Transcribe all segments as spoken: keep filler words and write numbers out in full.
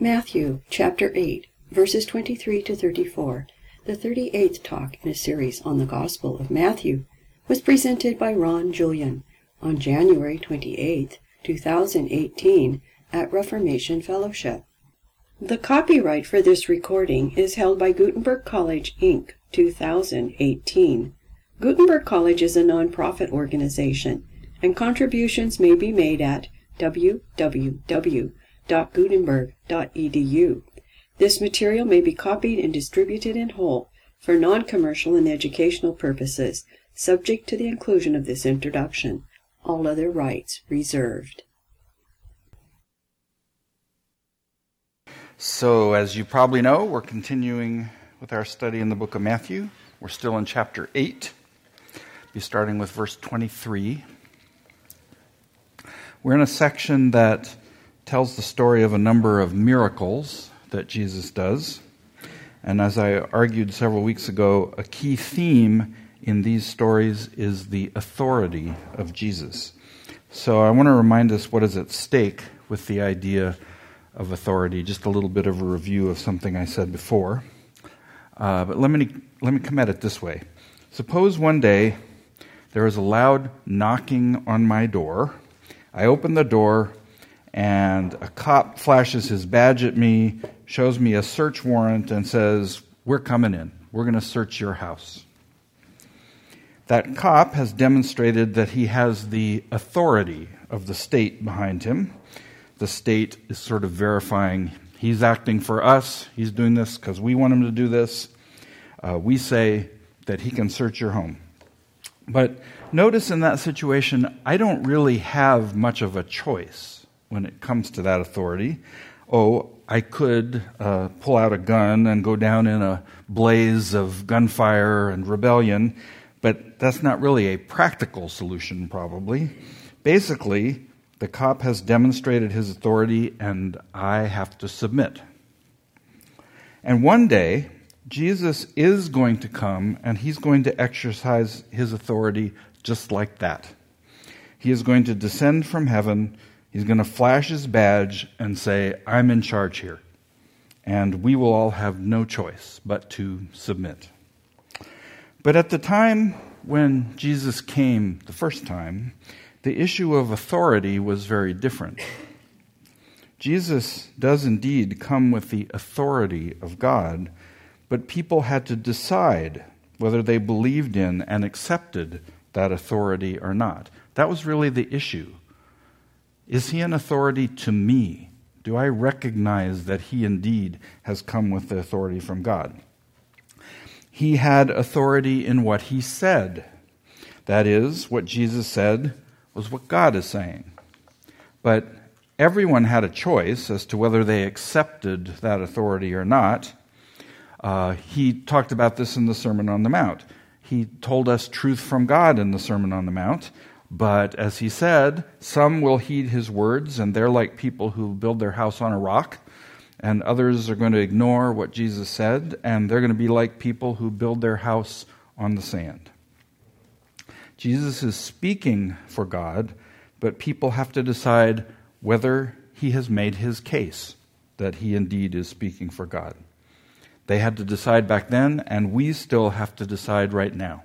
Matthew, chapter eight, verses twenty-three to thirty-four, the thirty-eighth talk in a series on the Gospel of Matthew, was presented by Ron Julian on January twenty-eighth, two thousand eighteen, at Reformation Fellowship. The copyright for this recording is held by Gutenberg College, Incorporated, two thousand eighteen. Gutenberg College is a non-profit organization, and contributions may be made at w w w dot gutenberg dot e d u. This material may be copied and distributed in whole for non-commercial and educational purposes, subject to the inclusion of this introduction. All other rights reserved. So, as you probably know, we're continuing with our study in the book of Matthew. We're still in chapter eight. Be starting with verse twenty-three. We're in a section that tells the story of a number of miracles that Jesus does. And as I argued several weeks ago, a key theme in these stories is the authority of Jesus. So I want to remind us what is at stake with the idea of authority. Just a little bit of a review of something I said before. Uh, but let me let me come at it this way. Suppose one day there is a loud knocking on my door. I open the door, and a cop flashes his badge at me, shows me a search warrant, and says, "We're coming in. We're going to search your house." That cop has demonstrated that he has the authority of the state behind him. The state is sort of verifying he's acting for us. He's doing this because we want him to do this. Uh, we say that he can search your home. But notice in that situation, I don't really have much of a choice when it comes to that authority. Oh, I could uh, pull out a gun and go down in a blaze of gunfire and rebellion, but that's not really a practical solution, probably. Basically, the cop has demonstrated his authority, and I have to submit. And one day, Jesus is going to come, and he's going to exercise his authority just like that. He is going to descend from heaven. He's going to flash his badge and say, "I'm in charge here." And we will all have no choice but to submit. But at the time when Jesus came the first time, the issue of authority was very different. Jesus does indeed come with the authority of God, but people had to decide whether they believed in and accepted that authority or not. That was really the issue. Is he an authority to me? Do I recognize that he indeed has come with the authority from God? He had authority in what he said. That is, what Jesus said was what God is saying. But everyone had a choice as to whether they accepted that authority or not. Uh, he talked about this in the Sermon on the Mount. He told us truth from God in the Sermon on the Mount. But as he said, some will heed his words, and they're like people who build their house on a rock. And others are going to ignore what Jesus said, and they're going to be like people who build their house on the sand. Jesus is speaking for God, but people have to decide whether he has made his case that he indeed is speaking for God. They had to decide back then, and we still have to decide right now.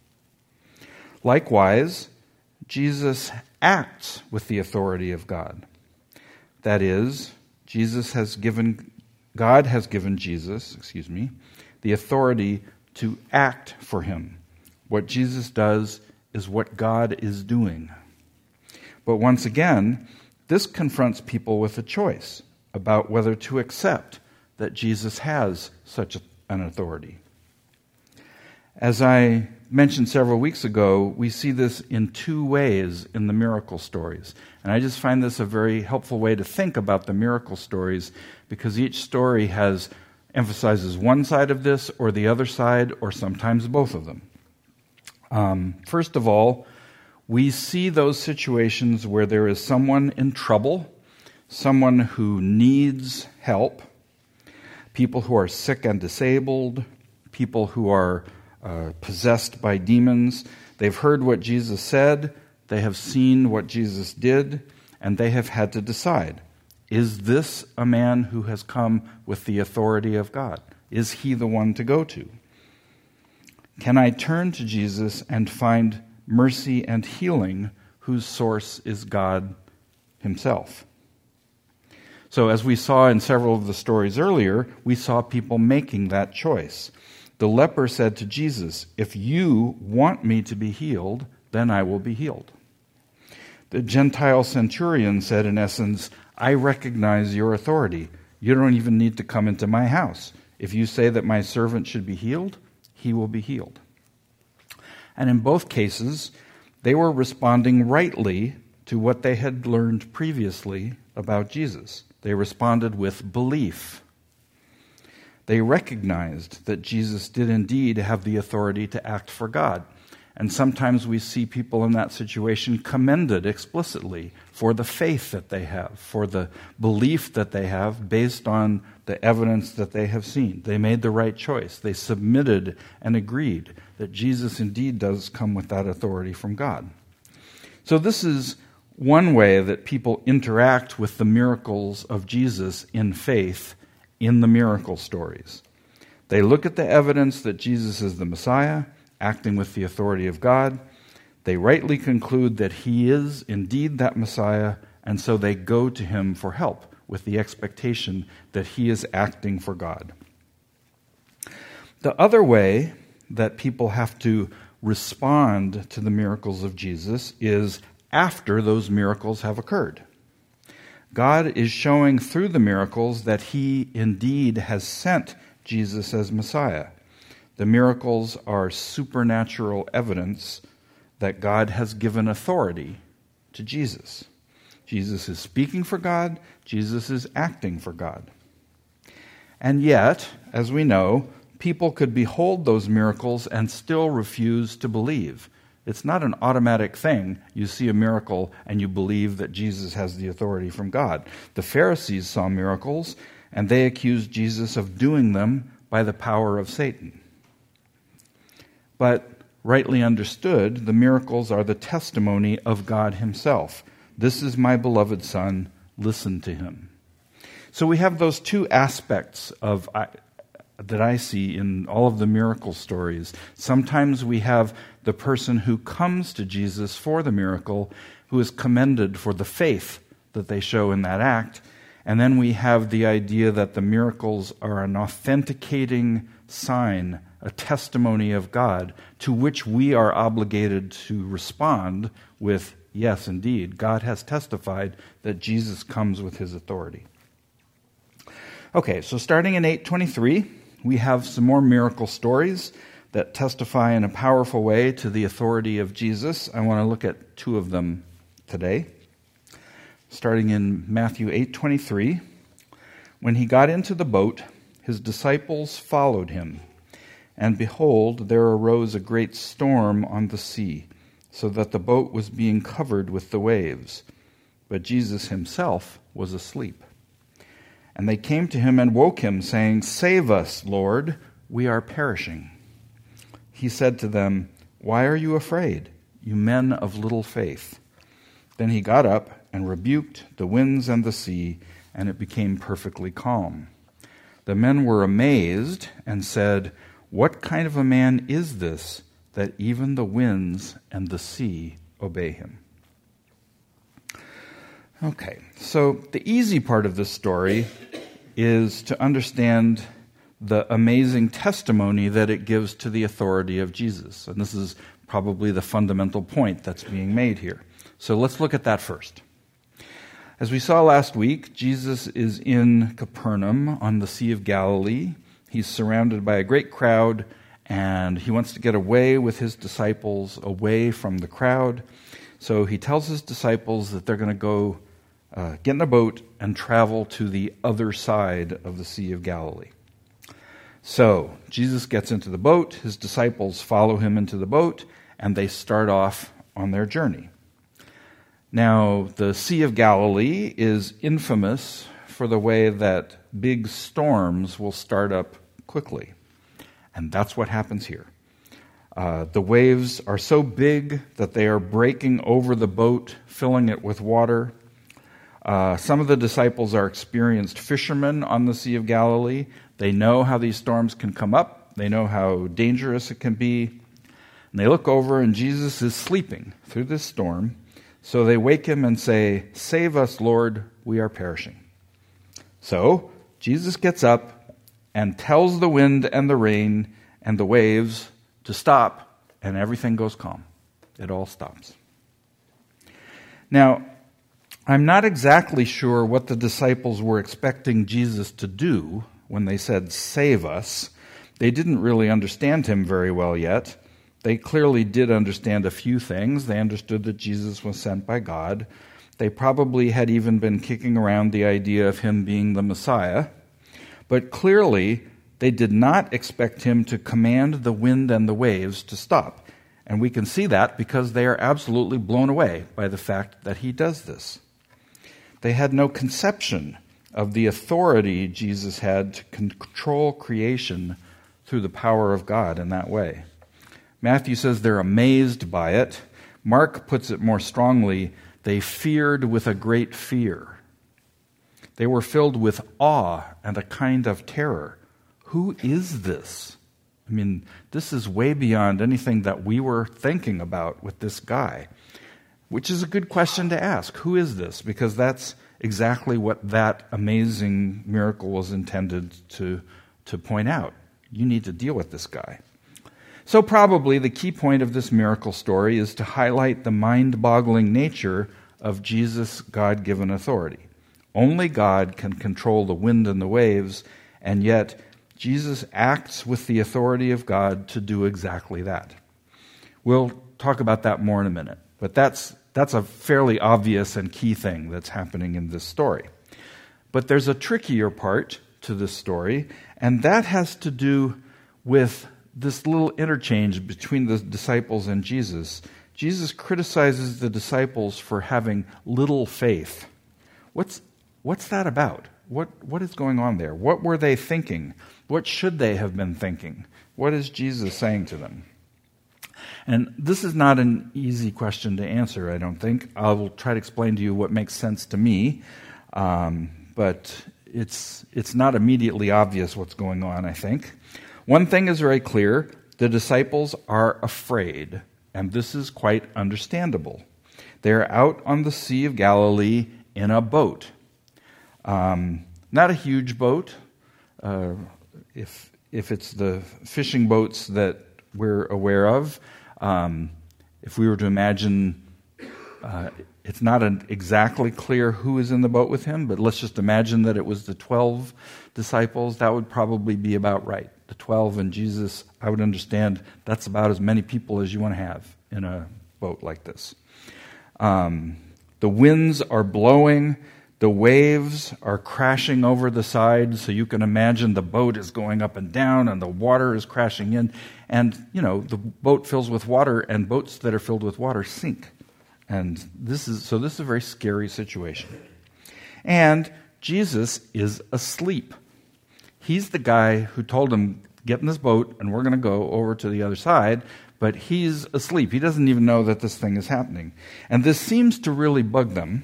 Likewise, Jesus acts with the authority of God. That is, Jesus has given, God has given Jesus, excuse me, the authority to act for him. What Jesus does is what God is doing. But once again, this confronts people with a choice about whether to accept that Jesus has such an authority. As I mentioned several weeks ago, we see this in two ways in the miracle stories. And I just find this a very helpful way to think about the miracle stories, because each story has emphasizes one side of this or the other side, or sometimes both of them. Um, first of all, we see those situations where there is someone in trouble, someone who needs help, people who are sick and disabled, people who are uh, possessed by demons. They've heard what Jesus said, they have seen what Jesus did, and they have had to decide. Is this a man who has come with the authority of God? Is he the one to go to? Can I turn to Jesus and find mercy and healing whose source is God himself? So as we saw in several of the stories earlier, we saw people making that choice. The leper said to Jesus, "If you want me to be healed, then I will be healed." The Gentile centurion said, in essence, "I recognize your authority. You don't even need to come into my house. If you say that my servant should be healed, he will be healed." And in both cases, they were responding rightly to what they had learned previously about Jesus. They responded with belief. They recognized that Jesus did indeed have the authority to act for God. And sometimes we see people in that situation commended explicitly for the faith that they have, for the belief that they have based on the evidence that they have seen. They made the right choice. They submitted and agreed that Jesus indeed does come with that authority from God. So this is one way that people interact with the miracles of Jesus in faith in the miracle stories. They look at the evidence that Jesus is the Messiah, acting with the authority of God. They rightly conclude that he is indeed that Messiah, and so they go to him for help with the expectation that he is acting for God. The other way that people have to respond to the miracles of Jesus is after those miracles have occurred. God is showing through the miracles that he indeed has sent Jesus as Messiah. The miracles are supernatural evidence that God has given authority to Jesus. Jesus is speaking for God. Jesus is acting for God. And yet, as we know, people could behold those miracles and still refuse to believe. It's not an automatic thing. You see a miracle and you believe that Jesus has the authority from God. The Pharisees saw miracles and they accused Jesus of doing them by the power of Satan. But rightly understood, the miracles are the testimony of God himself. "This is my beloved Son, listen to him." So we have those two aspects of I, that I see in all of the miracle stories. Sometimes we have the person who comes to Jesus for the miracle, who is commended for the faith that they show in that act. And then we have the idea that the miracles are an authenticating sign, a testimony of God, to which we are obligated to respond with, yes, indeed, God has testified that Jesus comes with his authority. Okay, so starting in eight twenty-three, we have some more miracle stories that testify in a powerful way to the authority of Jesus. I want to look at two of them today. Starting in Matthew eight twenty-three, when he got into the boat, his disciples followed him. And behold, there arose a great storm on the sea, so that the boat was being covered with the waves. But Jesus himself was asleep. And they came to him and woke him, saying, "Save us, Lord, we are perishing." He said to them, "Why are you afraid, you men of little faith?" Then he got up and rebuked the winds and the sea, and it became perfectly calm. The men were amazed and said, "What kind of a man is this, that even the winds and the sea obey him?" Okay, so the easy part of this story is to understand the amazing testimony that it gives to the authority of Jesus. And this is probably the fundamental point that's being made here. So let's look at that first. As we saw last week, Jesus is in Capernaum on the Sea of Galilee. He's surrounded by a great crowd, and he wants to get away with his disciples, away from the crowd. So he tells his disciples that they're going to go uh, get in a boat and travel to the other side of the Sea of Galilee. So Jesus gets into the boat, his disciples follow him into the boat, and they start off on their journey. Now, the Sea of Galilee is infamous for the way that big storms will start up quickly. And that's what happens here. Uh, the waves are so big that they are breaking over the boat, filling it with water. Uh, some of the disciples are experienced fishermen on the Sea of Galilee. They know how these storms can come up. They know how dangerous it can be. And they look over, and Jesus is sleeping through this storm. So they wake him and say, "Save us, Lord, we are perishing." So Jesus gets up and tells the wind and the rain and the waves to stop, and everything goes calm. It all stops. Now, I'm not exactly sure what the disciples were expecting Jesus to do when they said, "Save us." They didn't really understand him very well yet. They clearly did understand a few things. They understood that Jesus was sent by God. They probably had even been kicking around the idea of him being the Messiah. But clearly, they did not expect him to command the wind and the waves to stop. And we can see that because they are absolutely blown away by the fact that he does this. They had no conception of the authority Jesus had to control creation through the power of God in that way. Matthew says they're amazed by it. Mark puts it more strongly, they feared with a great fear. They were filled with awe and a kind of terror. Who is this? I mean, this is way beyond anything that we were thinking about with this guy. Which is a good question to ask. Who is this? Because that's exactly what that amazing miracle was intended to, to point out. You need to deal with this guy. So probably the key point of this miracle story is to highlight the mind-boggling nature of Jesus' God-given authority. Only God can control the wind and the waves, and yet Jesus acts with the authority of God to do exactly that. We'll talk about that more in a minute. But that's that's a fairly obvious and key thing that's happening in this story. But there's a trickier part to this story, and that has to do with this little interchange between the disciples and Jesus. Jesus criticizes the disciples for having little faith. What's what's that about? What what is going on there? What were they thinking? What should they have been thinking? What is Jesus saying to them? And this is not an easy question to answer, I don't think. I will try to explain to you what makes sense to me, um, but it's it's not immediately obvious what's going on, I think. One thing is very clear. The disciples are afraid, and this is quite understandable. They're out on the Sea of Galilee in a boat. Um, not a huge boat. Uh, if if it's the fishing boats that we're aware of, um, if we were to imagine, uh, it's not an exactly clear who is in the boat with him, but let's just imagine that it was the twelve disciples. That would probably be about right. The twelve and Jesus, I would understand that's about as many people as you want to have in a boat like this. Um, the winds are blowing. The waves are crashing over the side, so you can imagine the boat is going up and down and the water is crashing in. And, you know, the boat fills with water, and boats that are filled with water sink. And this is so this is a very scary situation. And Jesus is asleep. He's the guy who told him, get in this boat and we're going to go over to the other side, but he's asleep. He doesn't even know that this thing is happening. And this seems to really bug them.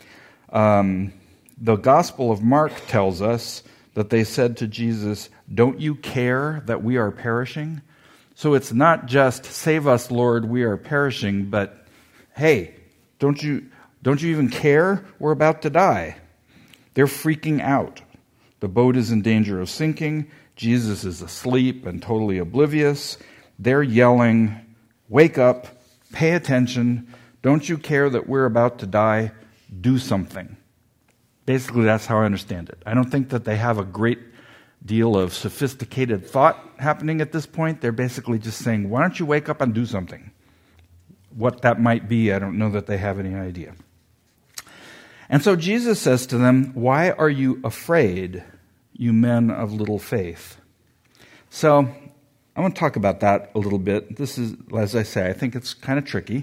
Um, the Gospel of Mark tells us that they said to Jesus, "Don't you care that we are perishing?" So it's not just, "Save us, Lord, we are perishing," but, "Hey, don't you don't you even care? We're about to die." They're freaking out. The boat is in danger of sinking. Jesus is asleep and totally oblivious. They're yelling, "Wake up, pay attention. Don't you care that we're about to die? Do something." Basically, that's how I understand it. I don't think that they have a great deal of sophisticated thought happening at this point. They're basically just saying, why don't you wake up and do something? What that might be, I don't know that they have any idea. And so Jesus says to them, "Why are you afraid, you men of little faith?" So I want to talk about that a little bit. This is, as I say, I think it's kind of tricky.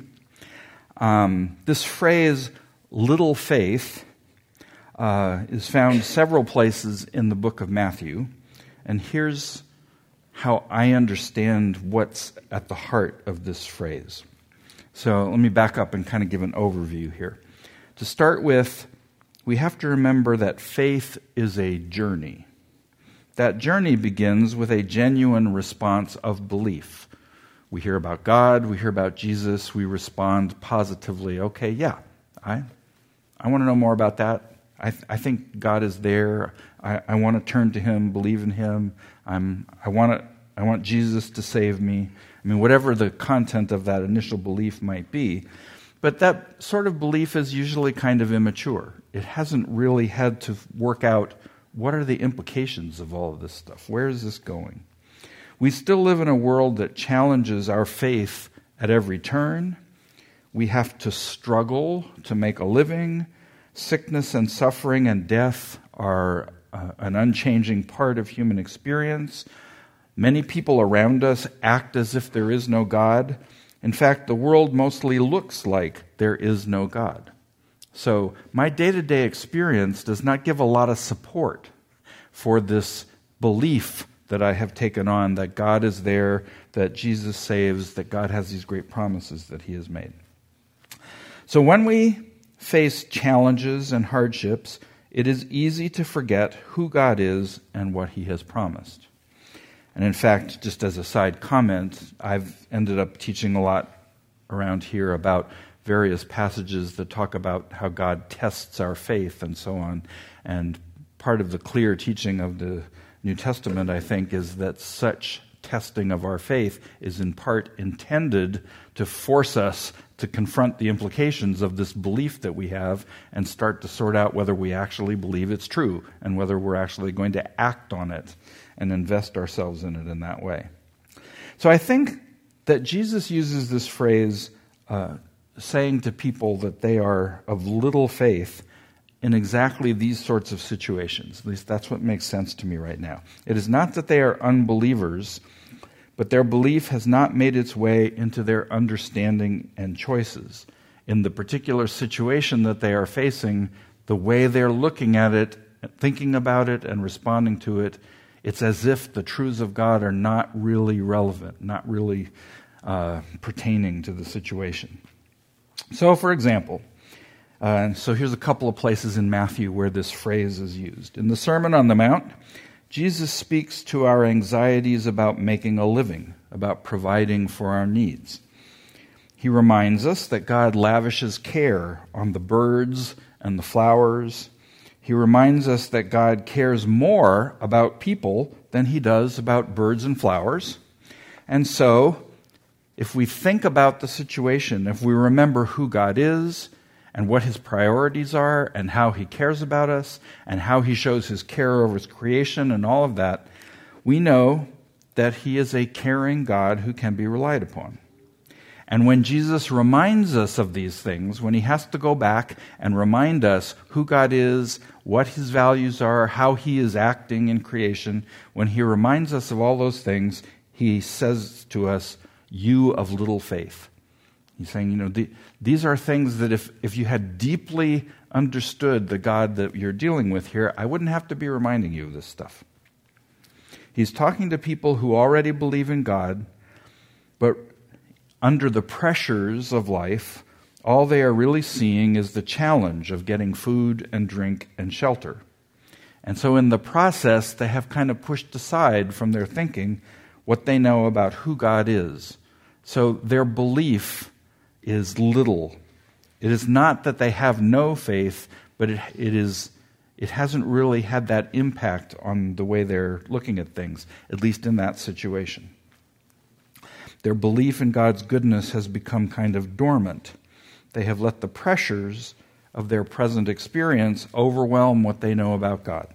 Um, this phrase, little faith, uh, is found several places in the book of Matthew. And here's how I understand what's at the heart of this phrase. So let me back up and kind of give an overview here. To start with, we have to remember that faith is a journey. That journey begins with a genuine response of belief. We hear about God, we hear about Jesus, we respond positively. Okay, yeah, I I want to know more about that. I, th- I think God is there. I, I want to turn to Him, believe in Him. I'm, I want to, I want Jesus to save me. I mean, whatever the content of that initial belief might be. But that sort of belief is usually kind of immature. It hasn't really had to work out what are the implications of all of this stuff. Where is this going? We still live in a world that challenges our faith at every turn. We have to struggle to make a living. Sickness and suffering and death are uh, an unchanging part of human experience. Many people around us act as if there is no God. In fact, the world mostly looks like there is no God. So my day-to-day experience does not give a lot of support for this belief that I have taken on, that God is there, that Jesus saves, that God has these great promises that He has made. So when we face challenges and hardships, it is easy to forget who God is and what He has promised. And in fact, just as a side comment, I've ended up teaching a lot around here about various passages that talk about how God tests our faith and so on. And part of the clear teaching of the New Testament, I think, is that such testing of our faith is in part intended to force us to confront the implications of this belief that we have and start to sort out whether we actually believe it's true and whether we're actually going to act on it and invest ourselves in it in that way. So I think that Jesus uses this phrase, uh, saying to people that they are of little faith in exactly these sorts of situations. At least that's what makes sense to me right now. It is not that they are unbelievers, but their belief has not made its way into their understanding and choices. In the particular situation that they are facing, the way they're looking at it, thinking about it, and responding to it, it's as if the truths of God are not really relevant, not really uh, pertaining to the situation. So, for example, uh, so here's a couple of places in Matthew where this phrase is used. In the Sermon on the Mount, Jesus speaks to our anxieties about making a living, about providing for our needs. He reminds us that God lavishes care on the birds and the flowers. He reminds us that God cares more about people than He does about birds and flowers. And so, if we think about the situation, if we remember who God is, and what His priorities are, and how He cares about us, and how He shows His care over His creation, and all of that, we know that He is a caring God who can be relied upon. And when Jesus reminds us of these things, when He has to go back and remind us who God is, what His values are, how He is acting in creation, when He reminds us of all those things, He says to us, "You of little faith." He's saying, you know, the, these are things that if, if you had deeply understood the God that you're dealing with here, I wouldn't have to be reminding you of this stuff. He's talking to people who already believe in God, but under the pressures of life, all they are really seeing is the challenge of getting food and drink and shelter. And so in the process, they have kind of pushed aside from their thinking what they know about who God is. So their belief is little. It is not that they have no faith, but it, it is it hasn't really had that impact on the way they're looking at things, at least in that situation. Their belief in God's goodness has become kind of dormant. They have let the pressures of their present experience overwhelm what they know about God.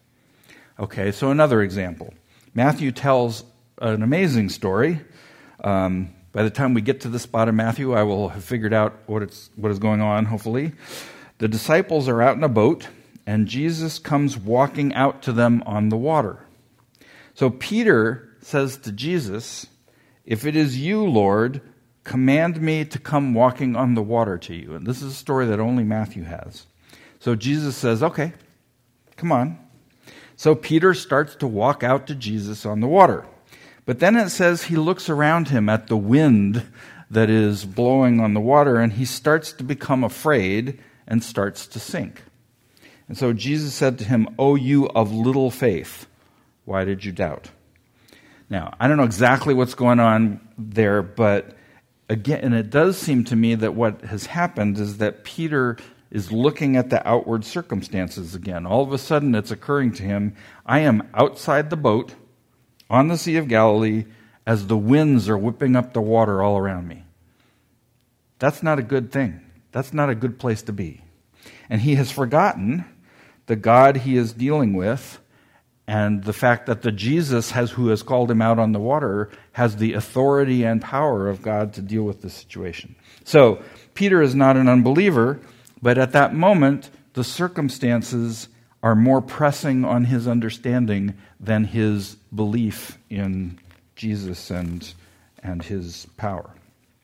Okay, so another example. Matthew tells an amazing story. Um, By the time we get to this spot in Matthew, I will have figured out what it's what is going on, hopefully. The disciples are out in a boat, and Jesus comes walking out to them on the water. So Peter says to Jesus, "If it is you, Lord, command me to come walking on the water to you." And this is a story that only Matthew has. So Jesus says, "Okay, come on." So Peter starts to walk out to Jesus on the water. But then it says he looks around him at the wind that is blowing on the water, and he starts to become afraid and starts to sink. And so Jesus said to him, "O you of little faith, why did you doubt?" Now, I don't know exactly what's going on there, but again, and it does seem to me that what has happened is that Peter is looking at the outward circumstances again. All of a sudden, it's occurring to him, I am outside the boat on the Sea of Galilee as the winds are whipping up the water all around me. That's not a good thing. That's not a good place to be. And he has forgotten the God he is dealing with, and the fact that the Jesus has, who has called him out on the water has the authority and power of God to deal with the situation. So Peter is not an unbeliever, but at that moment, the circumstances are more pressing on his understanding than his belief in Jesus and, and his power.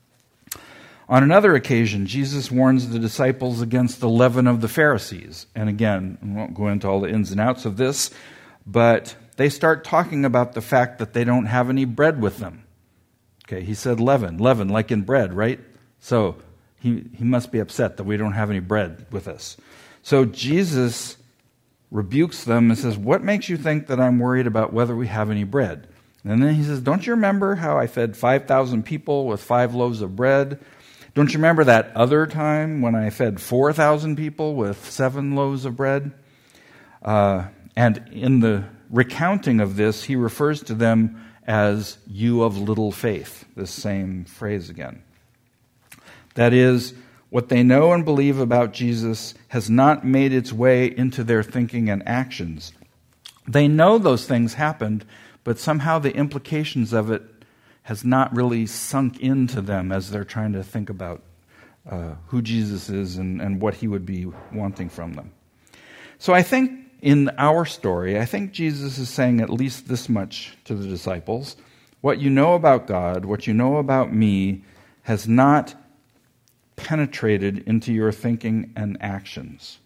On another occasion, Jesus warns the disciples against the leaven of the Pharisees. And again, I won't go into all the ins and outs of this, but they start talking about the fact that they don't have any bread with them. Okay, he said leaven, leaven like in bread, right? So he, he must be upset that we don't have any bread with us. So Jesus rebukes them and says, "What makes you think that I'm worried about whether we have any bread?" And then he says, "Don't you remember how I fed five thousand people with five loaves of bread? Don't you remember that other time when I fed four thousand people with seven loaves of bread?" Uh, and in the recounting of this, he refers to them as "you of little faith," this same phrase again. That is, what they know and believe about Jesus has not made its way into their thinking and actions. They know those things happened, but somehow the implications of it has not really sunk into them as they're trying to think about uh, who Jesus is and, and what he would be wanting from them. So I think in our story, I think Jesus is saying at least this much to the disciples. What you know about God, what you know about me, has not penetrated into your thinking and actions.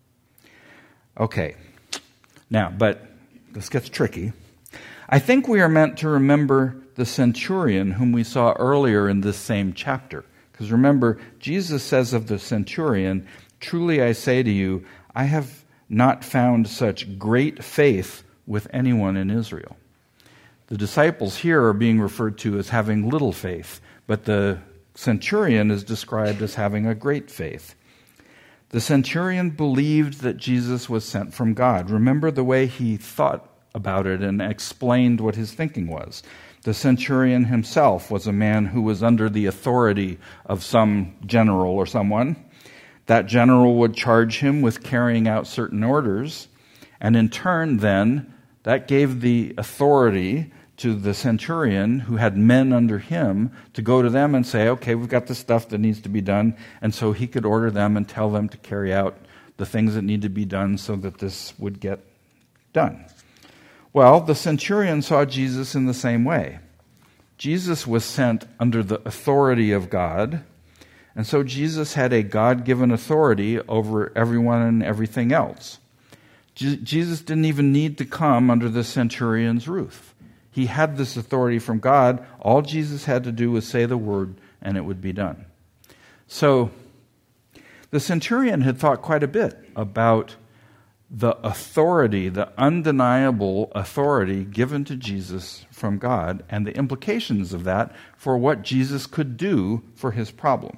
Okay, now, but this gets tricky. I think we are meant to remember the centurion whom we saw earlier in this same chapter. Because remember, Jesus says of the centurion, "Truly I say to you, I have not found such great faith with anyone in Israel." The disciples here are being referred to as having little faith, but the centurion is described as having a great faith. The centurion believed that Jesus was sent from God. Remember the way he thought about it and explained what his thinking was. The centurion himself was a man who was under the authority of some general or someone. That general would charge him with carrying out certain orders, and in turn then, that gave the authority to the centurion, who had men under him, to go to them and say, "Okay, we've got this stuff that needs to be done," and so he could order them and tell them to carry out the things that need to be done so that this would get done. Well, the centurion saw Jesus in the same way. Jesus was sent under the authority of God, and so Jesus had a God-given authority over everyone and everything else. Je- Jesus didn't even need to come under the centurion's roof. He had this authority from God. All Jesus had to do was say the word, and it would be done. So the centurion had thought quite a bit about the authority, the undeniable authority given to Jesus from God, and the implications of that for what Jesus could do for his problem.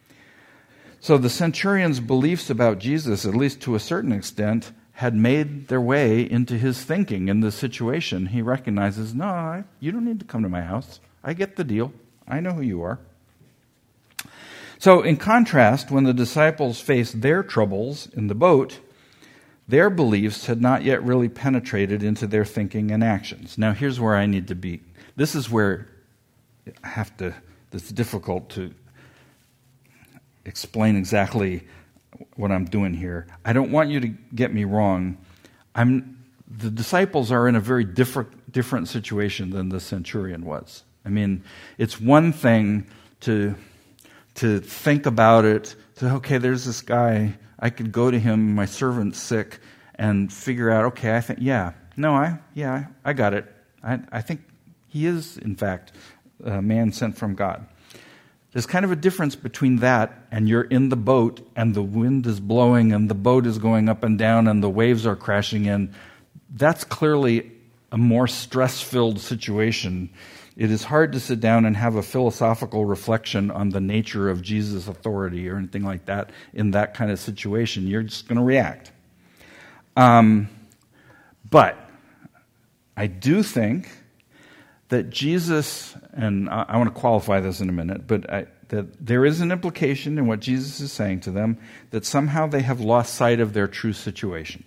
So the centurion's beliefs about Jesus, at least to a certain extent, had made their way into his thinking in this situation. He recognizes, no, I, you don't need to come to my house. I get the deal. I know who you are. So in contrast, when the disciples faced their troubles in the boat, their beliefs had not yet really penetrated into their thinking and actions. Now here's where I need to be. This is where I have to, it's difficult to explain exactly what I'm doing here. I don't want you to get me wrong. I'm the disciples are in a very different different situation than the centurion was. I mean, it's one thing to to think about it, to okay, there's this guy, I could go to him, my servant's sick, and figure out, okay, I think yeah, no, I yeah, I got it. I I think he is in fact a man sent from God. There's kind of a difference between that and you're in the boat and the wind is blowing and the boat is going up and down and the waves are crashing in. That's clearly a more stress-filled situation. It is hard to sit down and have a philosophical reflection on the nature of Jesus' authority or anything like that in that kind of situation. You're just going to react. Um, but I do think that Jesus, and I, I want to qualify this in a minute, but I, that there is an implication in what Jesus is saying to them that somehow they have lost sight of their true situation.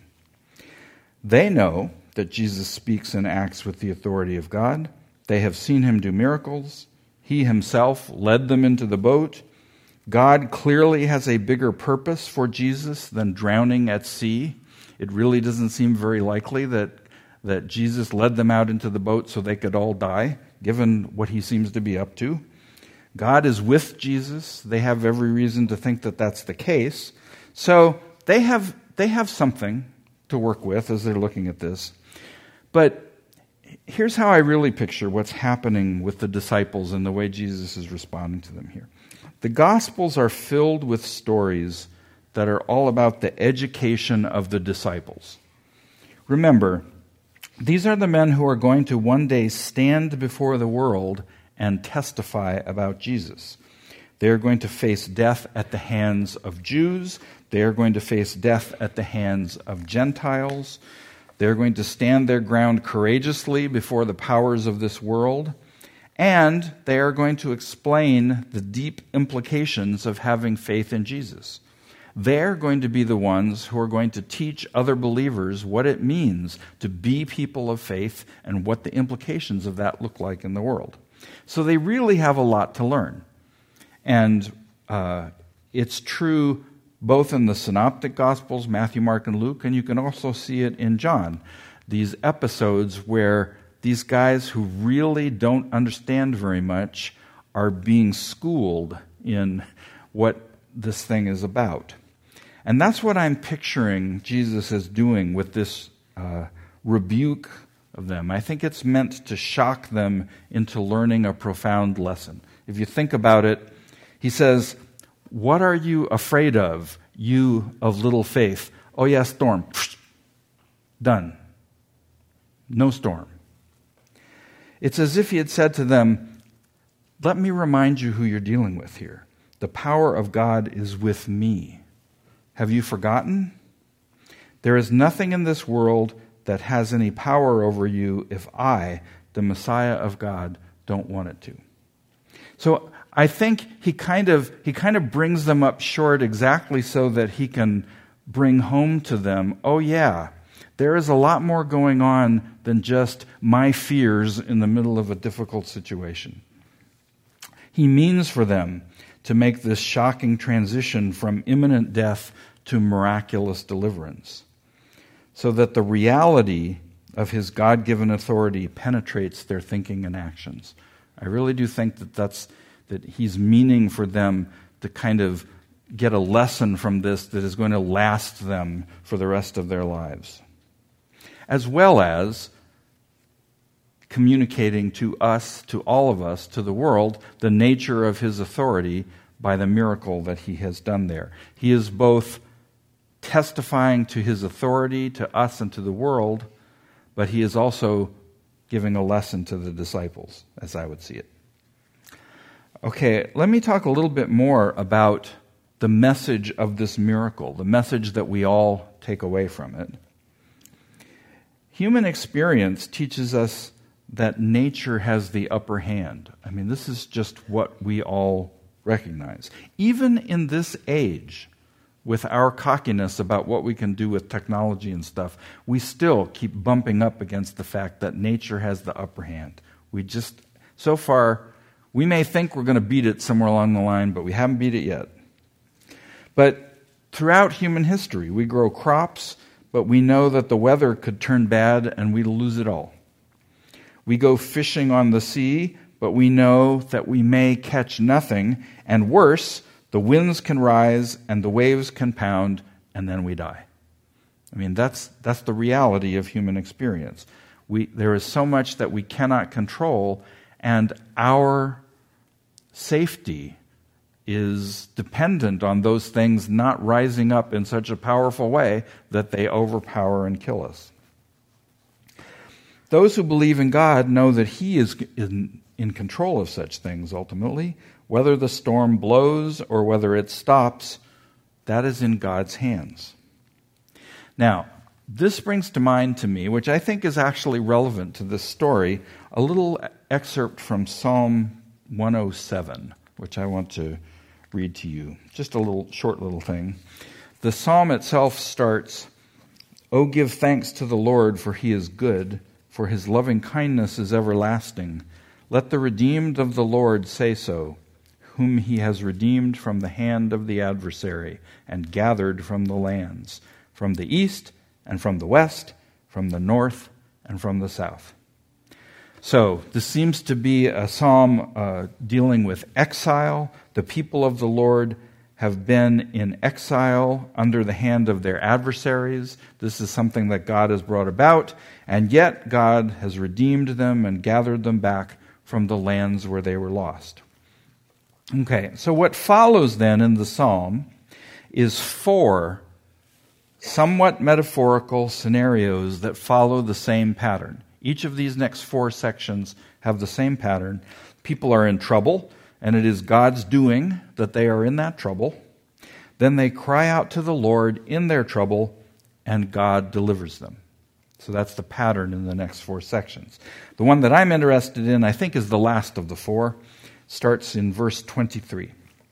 They know that Jesus speaks and acts with the authority of God. They have seen him do miracles. He himself led them into the boat. God clearly has a bigger purpose for Jesus than drowning at sea. It really doesn't seem very likely that that Jesus led them out into the boat so they could all die, given what he seems to be up to. God is with Jesus. They have every reason to think that that's the case. So they have they have something to work with as they're looking at this. But here's how I really picture what's happening with the disciples and the way Jesus is responding to them here. The Gospels are filled with stories that are all about the education of the disciples. Remember, these are the men who are going to one day stand before the world and testify about Jesus. They are going to face death at the hands of Jews. They are going to face death at the hands of Gentiles. They are going to stand their ground courageously before the powers of this world. And they are going to explain the deep implications of having faith in Jesus. They're going to be the ones who are going to teach other believers what it means to be people of faith and what the implications of that look like in the world. So they really have a lot to learn. And uh, it's true both in the Synoptic Gospels, Matthew, Mark, and Luke, and you can also see it in John. These episodes where these guys who really don't understand very much are being schooled in what this thing is about. And that's what I'm picturing Jesus as doing with this uh, rebuke of them. I think it's meant to shock them into learning a profound lesson. If you think about it, he says, "What are you afraid of, you of little faith?" "Oh yeah, storm." Done. No storm. It's as if he had said to them, "Let me remind you who you're dealing with here. The power of God is with me. Have you forgotten? There is nothing in this world that has any power over you if I, the Messiah of God, don't want it to." So I think he kind of he kind of brings them up short exactly so that he can bring home to them, oh yeah, there is a lot more going on than just my fears in the middle of a difficult situation. He means for them to make this shocking transition from imminent death to miraculous deliverance, so that the reality of his God-given authority penetrates their thinking and actions. I really do think that that's that he's meaning for them to kind of get a lesson from this that is going to last them for the rest of their lives, as well as communicating to us, to all of us, to the world, the nature of his authority by the miracle that he has done there. He is both testifying to his authority to us and to the world, but he is also giving a lesson to the disciples, as I would see it. Okay, let me talk a little bit more about the message of this miracle, the message that we all take away from it. Human experience teaches us that nature has the upper hand. I mean, this is just what we all recognize. Even in this age, with our cockiness about what we can do with technology and stuff, we still keep bumping up against the fact that nature has the upper hand. We just, so far, we may think we're going to beat it somewhere along the line, but we haven't beat it yet. But throughout human history, we grow crops, but we know that the weather could turn bad and we lose it all. We go fishing on the sea, but we know that we may catch nothing, and worse, the winds can rise and the waves can pound, and then we die. I mean, that's that's the reality of human experience. We there is so much that we cannot control, and our safety is dependent on those things not rising up in such a powerful way that they overpower and kill us. Those who believe in God know that He is in, in control of such things ultimately. Whether the storm blows or whether it stops, that is in God's hands. Now, this brings to mind to me, which I think is actually relevant to this story, a little excerpt from Psalm one oh seven, which I want to read to you. Just a little short little thing. The psalm itself starts, "O give thanks to the Lord, for He is good, for His loving kindness is everlasting. Let the redeemed of the Lord say so, whom He has redeemed from the hand of the adversary and gathered from the lands, from the east and from the west, from the north and from the south." So, this seems to be a psalm uh, dealing with exile. The people of the Lord have been in exile under the hand of their adversaries. This is something that God has brought about, and yet God has redeemed them and gathered them back from the lands where they were lost. Okay, so what follows then in the psalm is four somewhat metaphorical scenarios that follow the same pattern. Each of these next four sections have the same pattern. People are in trouble, and it is God's doing that they are in that trouble. Then they cry out to the Lord in their trouble, and God delivers them. So that's the pattern in the next four sections. The one that I'm interested in, I think, is the last of the four. Starts in verse twenty-three.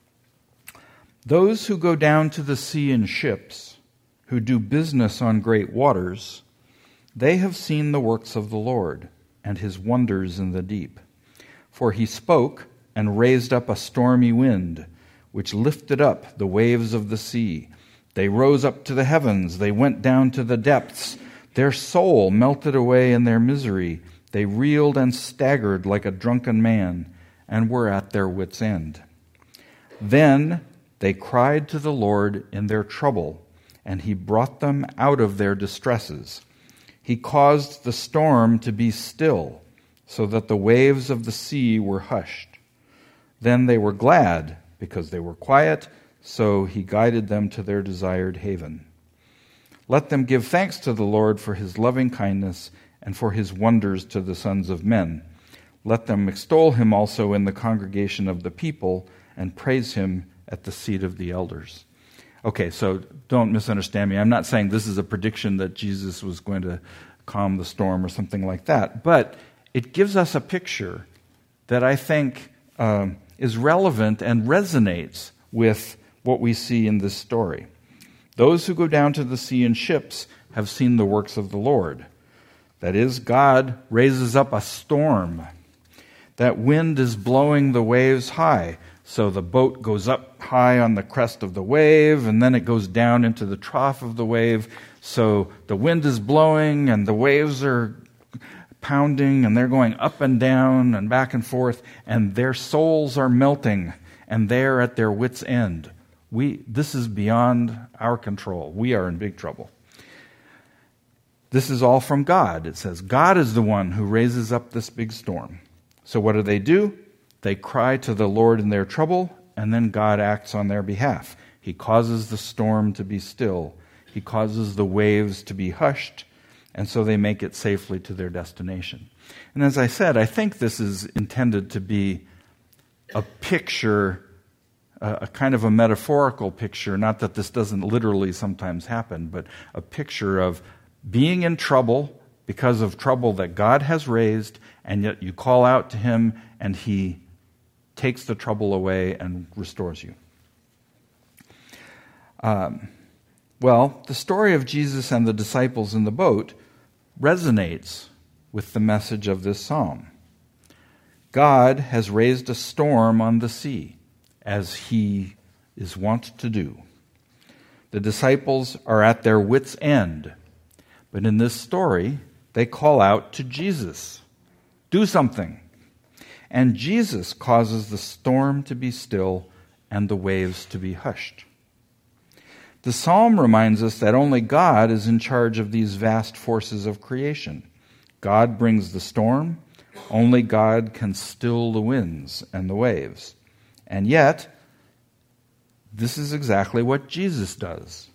"Those who go down to the sea in ships, who do business on great waters, they have seen the works of the Lord and His wonders in the deep. For He spoke and raised up a stormy wind, which lifted up the waves of the sea. They rose up to the heavens, they went down to the depths. Their soul melted away in their misery. They reeled and staggered like a drunken man, and were at their wits' end. Then they cried to the Lord in their trouble, and He brought them out of their distresses. He caused the storm to be still, so that the waves of the sea were hushed. Then they were glad, because they were quiet, so He guided them to their desired haven. Let them give thanks to the Lord for His loving kindness and for His wonders to the sons of men. Let them extol Him also in the congregation of the people and praise Him at the seat of the elders." Okay, so don't misunderstand me. I'm not saying this is a prediction that Jesus was going to calm the storm or something like that, but it gives us a picture that I think um, is relevant and resonates with what we see in this story. Those who go down to the sea in ships have seen the works of the Lord. That is, God raises up a storm. That wind is blowing the waves high. So the boat goes up high on the crest of the wave, and then it goes down into the trough of the wave. So the wind is blowing, and the waves are pounding, and they're going up and down and back and forth, and their souls are melting, and they're at their wits' end. We, this is beyond our control. We are in big trouble. This is all from God. It says God is the one who raises up this big storm. So what do they do? They cry to the Lord in their trouble, and then God acts on their behalf. He causes the storm to be still. He causes the waves to be hushed, and so they make it safely to their destination. And as I said, I think this is intended to be a picture, a kind of a metaphorical picture, not that this doesn't literally sometimes happen, but a picture of being in trouble because of trouble that God has raised, and yet you call out to Him, and He takes the trouble away and restores you. Um, well, the story of Jesus and the disciples in the boat resonates with the message of this psalm. God has raised a storm on the sea, as He is wont to do. The disciples are at their wits' end, but in this story, they call out to Jesus. Do something. And Jesus causes the storm to be still and the waves to be hushed. The psalm reminds us that only God is in charge of these vast forces of creation. God brings the storm. Only God can still the winds and the waves. And yet, this is exactly what Jesus does.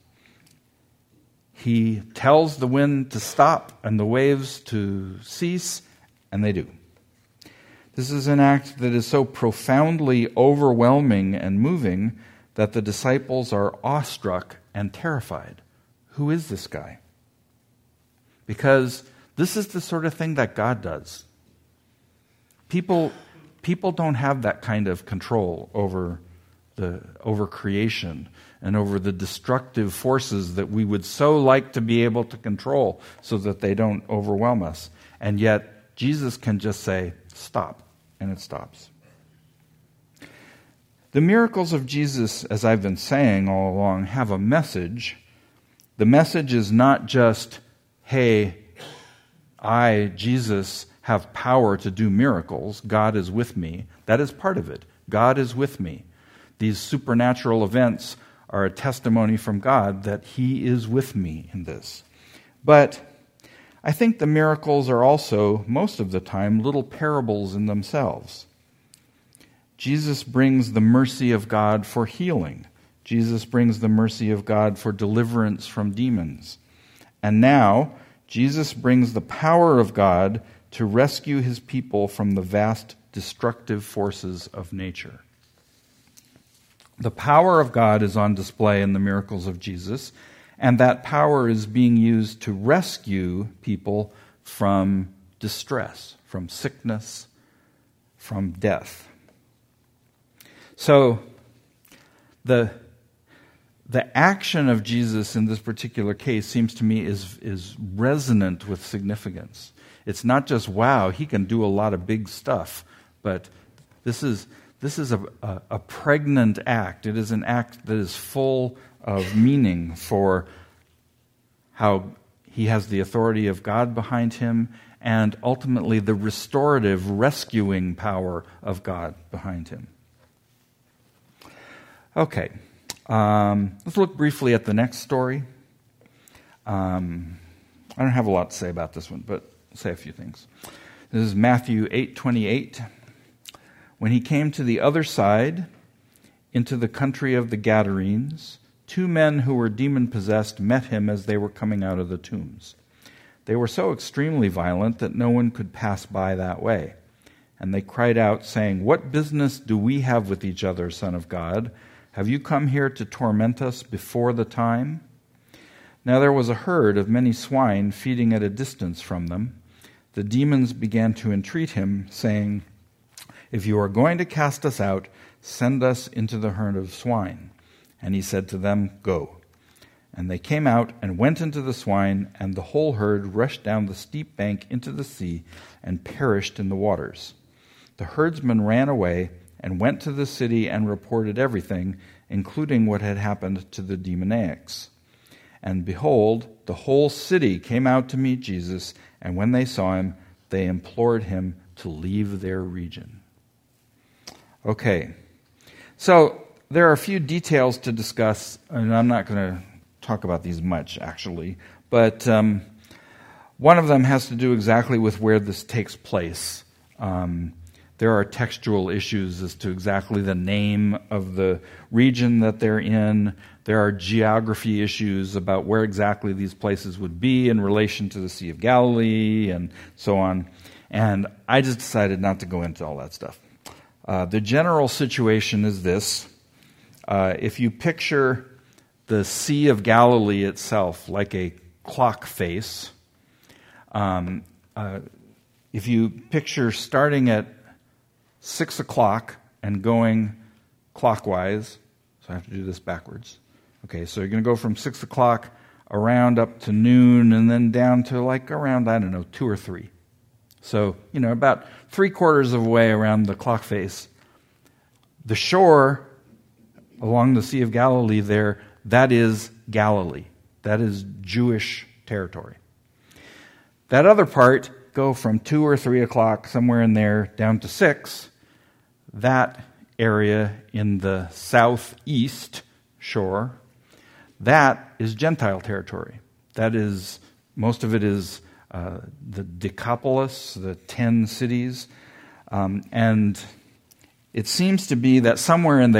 He tells the wind to stop and the waves to cease, and they do. This is an act that is so profoundly overwhelming and moving that the disciples are awestruck and terrified. Who is this guy? Because this is the sort of thing that God does. People, people don't have that kind of control over the over creation and over the destructive forces that we would so like to be able to control so that they don't overwhelm us. And yet, Jesus can just say, stop, and it stops. The miracles of Jesus, as I've been saying all along, have a message. The message is not just, hey, I, Jesus, have power to do miracles. God is with me. That is part of it. God is with me. These supernatural events are a testimony from God that He is with me in this. But I think the miracles are also, most of the time, little parables in themselves. Jesus brings the mercy of God for healing. Jesus brings the mercy of God for deliverance from demons. And now, Jesus brings the power of God to rescue His people from the vast destructive forces of nature. The power of God is on display in the miracles of Jesus, and that power is being used to rescue people from distress, from sickness, from death. So, the the action of Jesus in this particular case seems to me is, is resonant with significance. It's not just, wow, He can do a lot of big stuff, but this is this is a, a, a pregnant act. It is an act that is full of meaning for how He has the authority of God behind Him and ultimately the restorative, rescuing power of God behind Him. Okay, um, let's look briefly at the next story. Um, I don't have a lot to say about this one, but I'll say a few things. This is Matthew eight twenty-eight. When He came to the other side, into the country of the Gadarenes, two men who were demon-possessed met Him as they were coming out of the tombs. They were so extremely violent that no one could pass by that way. And they cried out, saying, "What business do we have with each other, Son of God? Have you come here to torment us before the time?" Now there was a herd of many swine feeding at a distance from them. The demons began to entreat Him, saying, "If you are going to cast us out, send us into the herd of swine." And He said to them, "Go." And they came out and went into the swine, and the whole herd rushed down the steep bank into the sea and perished in the waters. The herdsmen ran away and went to the city and reported everything, including what had happened to the demoniacs. And behold, the whole city came out to meet Jesus, and when they saw Him, they implored Him to leave their region. Okay, so there are a few details to discuss, and I'm not going to talk about these much, actually, but um, one of them has to do exactly with where this takes place. Um, there are textual issues as to exactly the name of the region that they're in. There are geography issues about where exactly these places would be in relation to the Sea of Galilee and so on. And I just decided not to go into all that stuff. Uh, the general situation is this. Uh, if you picture the Sea of Galilee itself like a clock face, um, uh, if you picture starting at six o'clock and going clockwise, so I have to do this backwards. Okay, so you're going to go from six o'clock around up to noon and then down to like around, I don't know, two or three. So, you know, about three quarters of the way around the clock face. The shore along the Sea of Galilee there, that is Galilee. That is Jewish territory. That other part, go from two or three o'clock, somewhere in there, down to six. That area in the southeast shore, that is Gentile territory. That is, most of it is uh, the Decapolis, the ten cities. Um, and it seems to be that somewhere in there,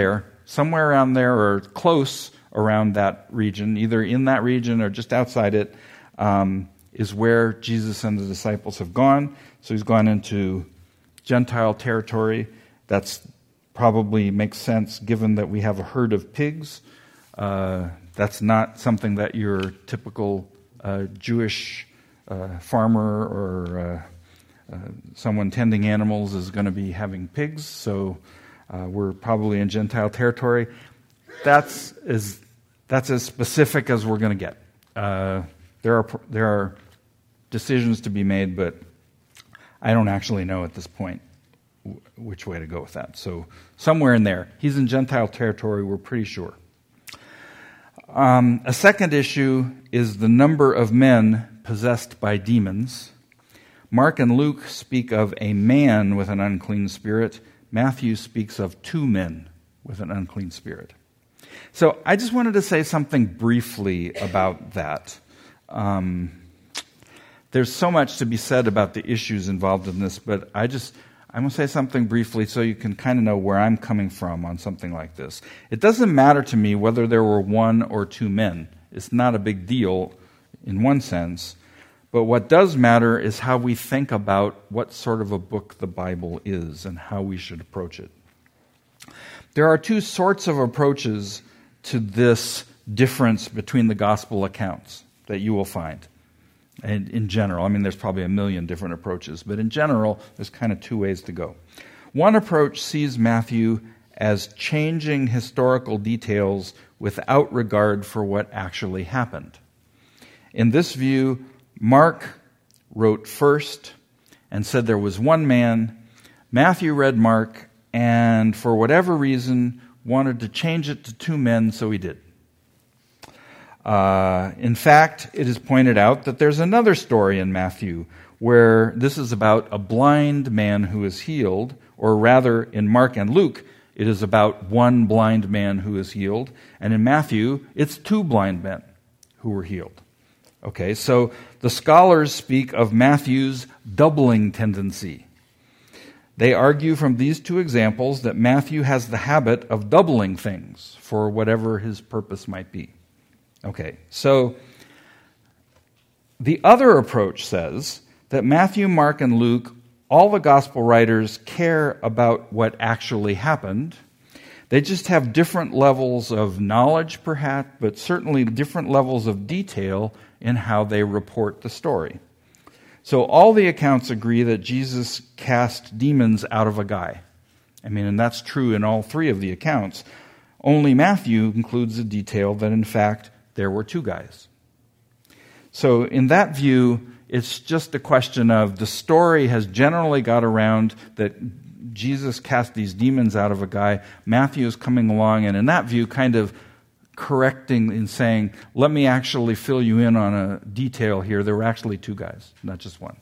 somewhere around there or close around that region, either in that region or just outside it, um, is where Jesus and the disciples have gone. So he's gone into Gentile territory. That's probably makes sense given that we have a herd of pigs. Uh, that's not something that your typical uh, Jewish uh, farmer or uh, uh, someone tending animals is going to be having pigs. So uh, we're probably in Gentile territory. That's as that's as specific as we're going to get. Uh, there are there are decisions to be made, but I don't actually know at this point w- which way to go with that. So somewhere in there, he's in Gentile territory. We're pretty sure. Um, a second issue is the number of men possessed by demons. Mark and Luke speak of a man with an unclean spirit. Matthew speaks of two men with an unclean spirit. So I just wanted to say something briefly about that. Um, there's so much to be said about the issues involved in this, but I just I'm going to say something briefly so you can kind of know where I'm coming from on something like this. It doesn't matter to me whether there were one or two men. It's not a big deal in one sense. But what does matter is how we think about what sort of a book the Bible is and how we should approach it. There are two sorts of approaches to this difference between the gospel accounts that you will find. And in general, I mean, there's probably a million different approaches, but in general, there's kind of two ways to go. One approach sees Matthew as changing historical details without regard for what actually happened. In this view, Mark wrote first and said there was one man. Matthew read Mark and, for whatever reason, wanted to change it to two men, so he did. Uh, in fact, it is pointed out that there's another story in Matthew where this is about a blind man who is healed, or rather, in Mark and Luke, it is about one blind man who is healed, and in Matthew, it's two blind men who were healed. Okay, so the scholars speak of Matthew's doubling tendency. They argue from these two examples that Matthew has the habit of doubling things for whatever his purpose might be. Okay, so the other approach says that Matthew, Mark, and Luke, all the gospel writers care about what actually happened. They just have different levels of knowledge, perhaps, but certainly different levels of detail in how they report the story. So all the accounts agree that Jesus cast demons out of a guy. I mean, and that's true in all three of the accounts. Only Matthew includes the detail that, in fact, there were two guys. So in that view, it's just a question of the story has generally got around that Jesus cast these demons out of a guy. Matthew is coming along and in that view kind of correcting and saying, let me actually fill you in on a detail here. There were actually two guys, not just one.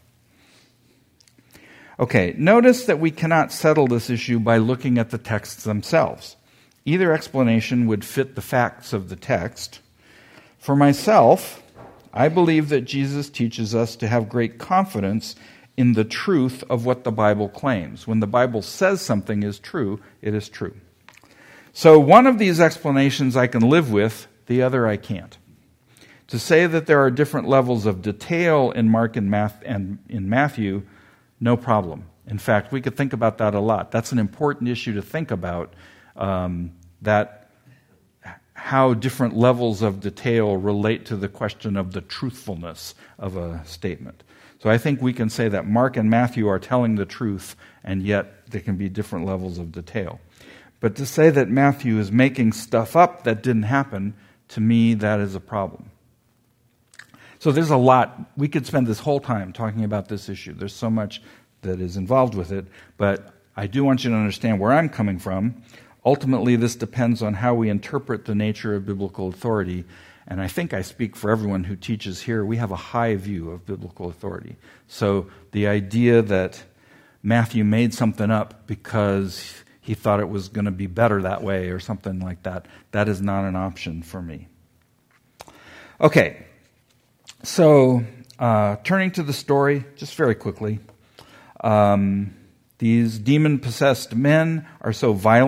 Okay, notice that we cannot settle this issue by looking at the texts themselves. Either explanation would fit the facts of the text. For myself, I believe that Jesus teaches us to have great confidence in the truth of what the Bible claims. When the Bible says something is true, it is true. So one of these explanations I can live with, the other I can't. To say that there are different levels of detail in Mark and, Math- and in Matthew, no problem. In fact, we could think about that a lot. That's an important issue to think about, um, that how different levels of detail relate to the question of the truthfulness of a statement. So I think we can say that Mark and Matthew are telling the truth, and yet there can be different levels of detail. But to say that Matthew is making stuff up that didn't happen, to me, that is a problem. So there's a lot. We could spend this whole time talking about this issue. There's so much that is involved with it, but I do want you to understand where I'm coming from. Ultimately, this depends on how we interpret the nature of biblical authority, and I think I speak for everyone who teaches here. We have a high view of biblical authority. So the idea that Matthew made something up because he thought it was going to be better that way or something like that, that is not an option for me. Okay, so uh, turning to the story, just very quickly. Um, these demon-possessed men are so violent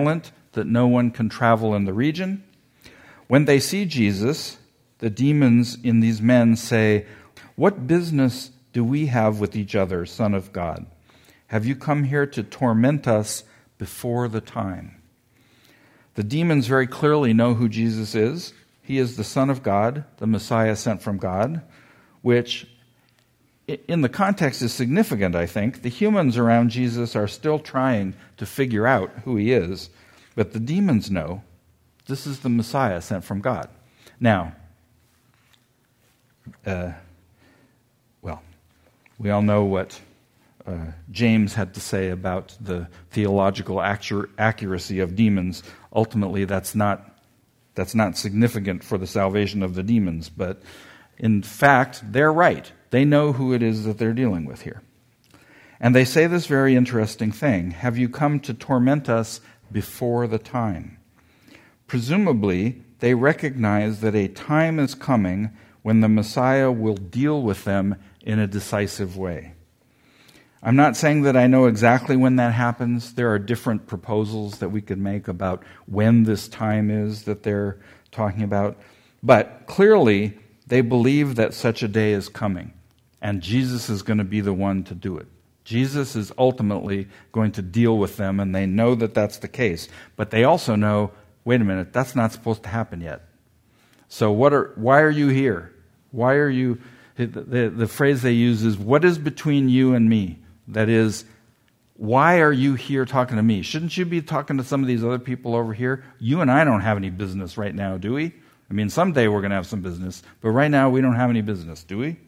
that no one can travel in the region. When they see Jesus, the demons in these men say, "What business do we have with each other, Son of God? Have you come here to torment us before the time?" The demons very clearly know who Jesus is. He is the Son of God, the Messiah sent from God, which in the context is significant, I think. The humans around Jesus are still trying to figure out who he is, but the demons know this is the Messiah sent from God. Now, uh, well, we all know what uh, James had to say about the theological actu- accuracy of demons. Ultimately, that's not that's not significant for the salvation of the demons, but in fact, they're right. They know who it is that they're dealing with here. And they say this very interesting thing: "Have you come to torment us before the time?" Presumably, they recognize that a time is coming when the Messiah will deal with them in a decisive way. I'm not saying that I know exactly when that happens. There are different proposals that we could make about when this time is that they're talking about. But clearly, they believe that such a day is coming, and Jesus is going to be the one to do it. Jesus is ultimately going to deal with them, and they know that that's the case. But they also know, wait a minute, that's not supposed to happen yet. So what are? Why are you here? Why are you... The, the, the phrase they use is, "What is between you and me?" That is, why are you here talking to me? Shouldn't you be talking to some of these other people over here? You and I don't have any business right now, do we? I mean, someday we're going to have some business, but right now we don't have any business, do we?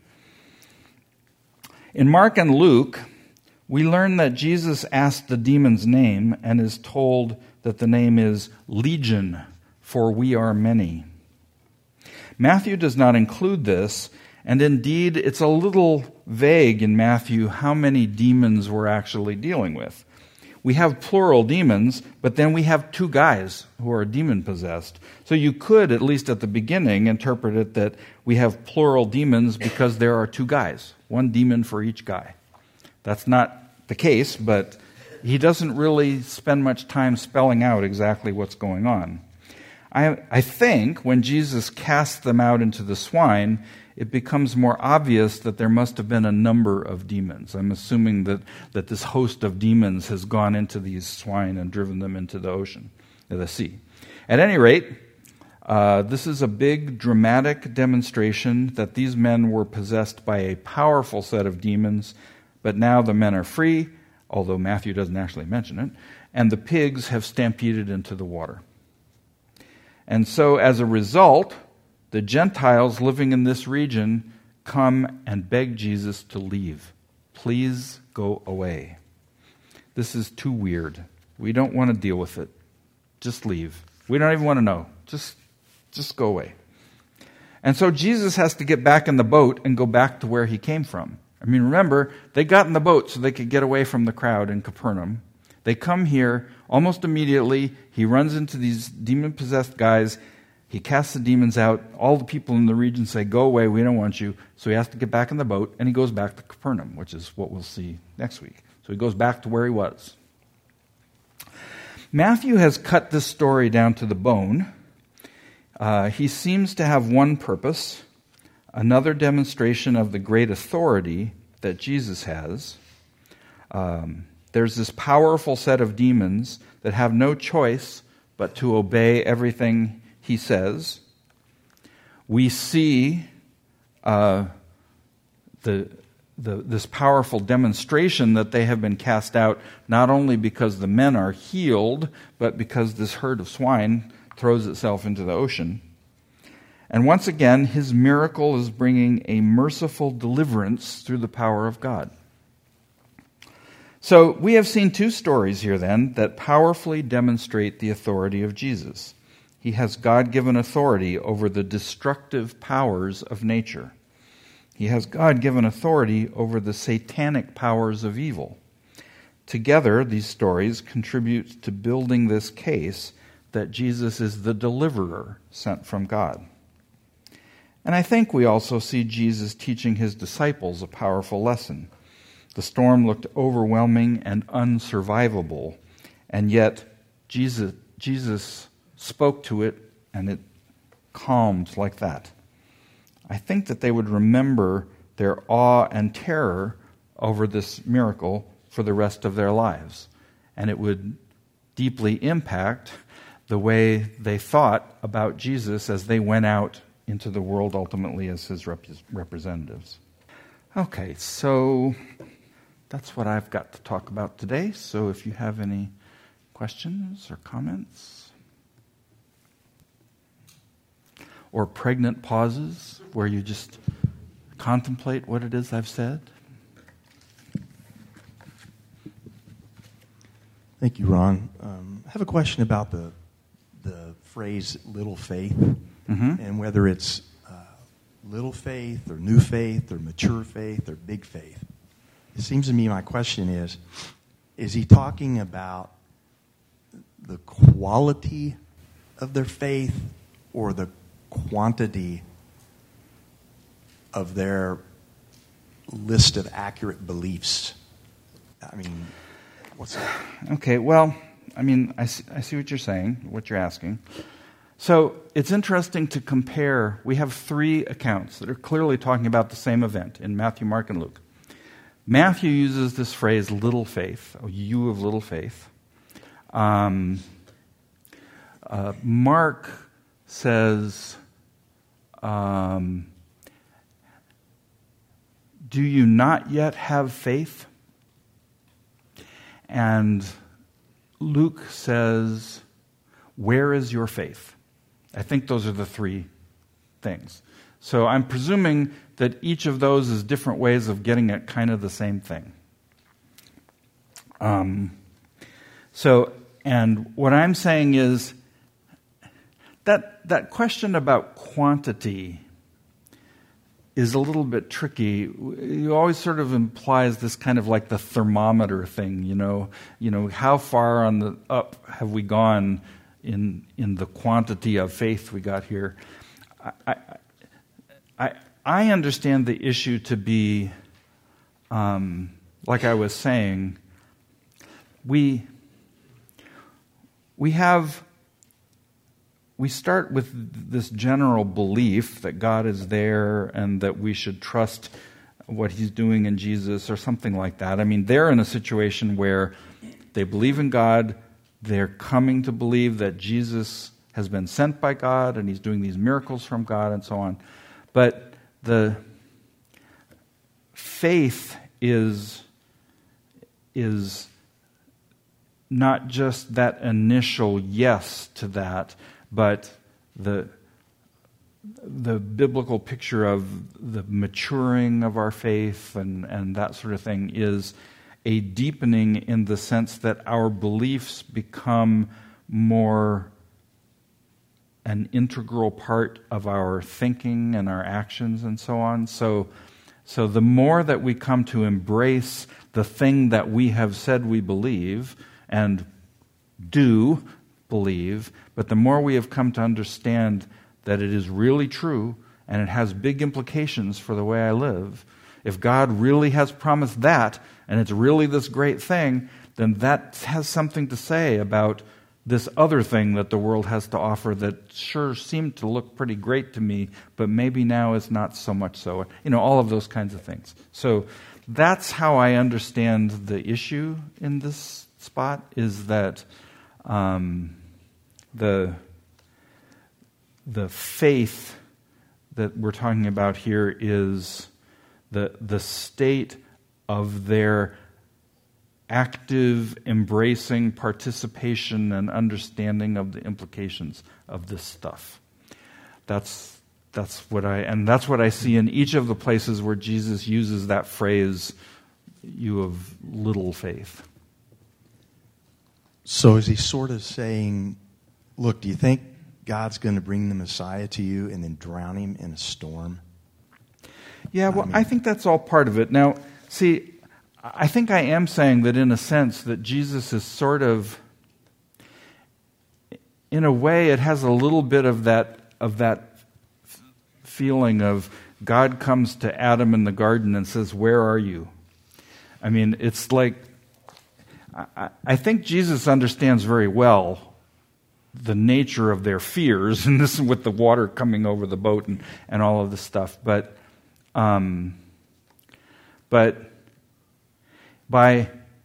In Mark and Luke, we learn that Jesus asked the demon's name and is told that the name is Legion, for we are many. Matthew does not include this, and indeed it's a little vague in Matthew how many demons we're actually dealing with. We have plural demons, but then we have two guys who are demon-possessed. So you could, at least at the beginning, interpret it that we have plural demons because there are two guys, one demon for each guy. That's not the case, but he doesn't really spend much time spelling out exactly what's going on. I, I think when Jesus cast them out into the swine, it becomes more obvious that there must have been a number of demons. I'm assuming that, that this host of demons has gone into these swine and driven them into the ocean, the sea. At any rate, uh, this is a big, dramatic demonstration that these men were possessed by a powerful set of demons, but now the men are free, although Matthew doesn't actually mention it, and the pigs have stampeded into the water. And so as a result, the Gentiles living in this region come and beg Jesus to leave. Please go away. This is too weird. We don't want to deal with it. Just leave. We don't even want to know. Just, just go away. And so Jesus has to get back in the boat and go back to where he came from. I mean, remember, they got in the boat so they could get away from the crowd in Capernaum. They come here almost immediately. He runs into these demon-possessed guys. He casts the demons out. All the people in the region say, "Go away, we don't want you." So he has to get back in the boat, and he goes back to Capernaum, which is what we'll see next week. So he goes back to where he was. Matthew has cut this story down to the bone. Uh, he seems to have one purpose, another demonstration of the great authority that Jesus has. Um, there's this powerful set of demons that have no choice but to obey everything he says. We see uh, the, the this powerful demonstration that they have been cast out, not only because the men are healed, but because this herd of swine throws itself into the ocean. And once again, his miracle is bringing a merciful deliverance through the power of God. So we have seen two stories here then that powerfully demonstrate the authority of Jesus. He has God-given authority over the destructive powers of nature. He has God-given authority over the satanic powers of evil. Together, these stories contribute to building this case that Jesus is the deliverer sent from God. And I think we also see Jesus teaching his disciples a powerful lesson. The storm looked overwhelming and unsurvivable, and yet Jesus Jesus spoke to it and it calmed like that. I think that they would remember their awe and terror over this miracle for the rest of their lives. And it would deeply impact the way they thought about Jesus as they went out into the world ultimately as his rep- representatives. Okay, so that's what I've got to talk about today. So if you have any questions or comments, or pregnant pauses where you just contemplate what it is I've said. Thank you, Ron. Um, I have a question about the the phrase "little faith" Mm-hmm. and whether it's uh, little faith or new faith or mature faith or big faith. It seems to me my question is, is he talking about the quality of their faith or the quantity of their list of accurate beliefs? I mean, what's that? Okay, well, I mean, I see, I see what you're saying, what you're asking. So it's interesting to compare. We have three accounts that are clearly talking about the same event in Matthew, Mark, and Luke. Matthew uses this phrase, little faith, or you of little faith. Um, uh, Mark says, um, do you not yet have faith? And Luke says, where is your faith? I think those are the three things. So I'm presuming that each of those is different ways of getting at kind of the same thing. Um, so, and what I'm saying is that that question about quantity is a little bit tricky. It always sort of implies this kind of like the thermometer thing, you know, you know, how far on the up have we gone in in the quantity of faith we got here? I I, I understand the issue to be, um, like I was saying, we we have. We start with this general belief that God is there and that we should trust what he's doing in Jesus or something like that. I mean, they're in a situation where they believe in God, they're coming to believe that Jesus has been sent by God and he's doing these miracles from God and so on. But the faith is, is not just that initial yes to that, but the the biblical picture of the maturing of our faith and, and that sort of thing is a deepening in the sense that our beliefs become more an integral part of our thinking and our actions and so on. So, so the more that we come to embrace the thing that we have said we believe and do believe, but the more we have come to understand that it is really true and it has big implications for the way I live, if God really has promised that and it's really this great thing, then that has something to say about this other thing that the world has to offer that sure seemed to look pretty great to me, but maybe now is not so much so. You know, all of those kinds of things. So that's how I understand the issue in this spot, is that um, the the faith that we're talking about here is the the state of their active, embracing participation and understanding of the implications of this stuff. That's that's what I and that's what I see in each of the places where Jesus uses that phrase, "You of little faith." So is he sort of saying, look, do you think God's going to bring the Messiah to you and then drown him in a storm? Yeah, well, I, mean, I think that's all part of it. Now, see, I think I am saying that in a sense that Jesus is sort of, in a way, it has a little bit of that of that f- feeling of God comes to Adam in the garden and says, "Where are you?" I mean, it's like, I, I think Jesus understands very well the nature of their fears, and this is with the water coming over the boat and, and all of this stuff. But, um, but by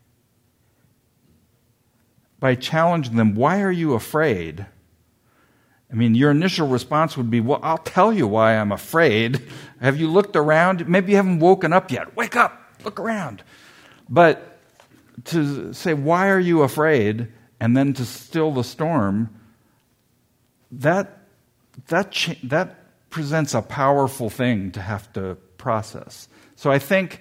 by challenging them, why are you afraid? I mean, your initial response would be, well, I'll tell you why I'm afraid. Have you looked around? Maybe you haven't woken up yet. Wake up, look around. But to say, why are you afraid? And then to still the storm, that that cha- that presents a powerful thing to have to process. So I think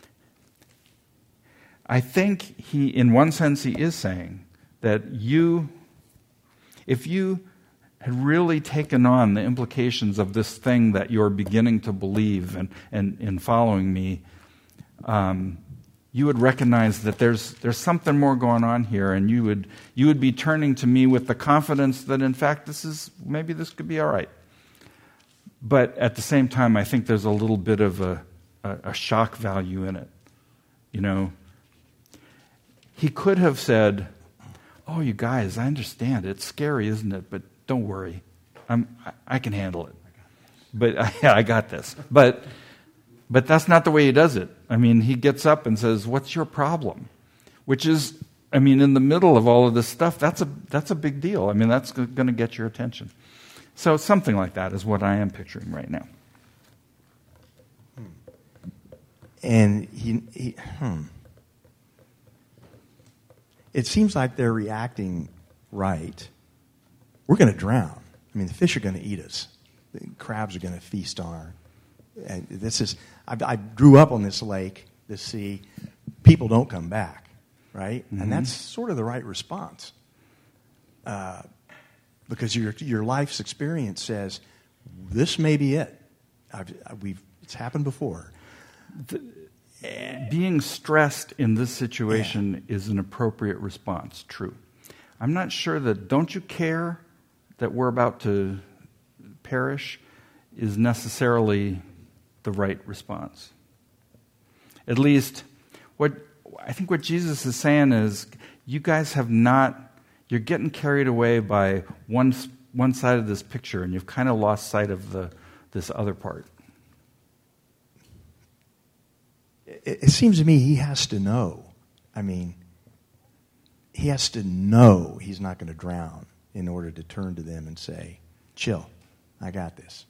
I think he, in one sense, he is saying that you, if you had really taken on the implications of this thing that you're beginning to believe and and in following me, um, you would recognize that there's there's something more going on here, and you would you would be turning to me with the confidence that in fact this is maybe this could be all right. But at the same time, I think there's a little bit of a, a, a shock value in it. You know, he could have said, "Oh, you guys, I understand. It's scary, isn't it? But don't worry, I'm I, I can handle it. But yeah, I got this." But. But that's not the way he does it. I mean, he gets up and says, "What's your problem?" Which is, I mean, in the middle of all of this stuff, that's a that's a big deal. I mean, that's going to get your attention. So something like that is what I am picturing right now. And he, he hmm. It seems like they're reacting right. We're going to drown. I mean, the fish are going to eat us. The crabs are going to feast on our. And this is. I, I grew up on this lake, this sea. People don't come back, right? Mm-hmm. And that's sort of the right response, uh, because your your life's experience says this may be it. I've, we've it's happened before. The, being stressed in this situation yeah. is an appropriate response. True. I'm not sure that "don't you care that we're about to perish" is necessarily the right response. At least, what I think what Jesus is saying is, you guys have not, you're getting carried away by one one side of this picture, and you've kind of lost sight of the this other part. It, it seems to me he has to know. I mean, he has to know he's not going to drown in order to turn to them and say, "Chill, I got this."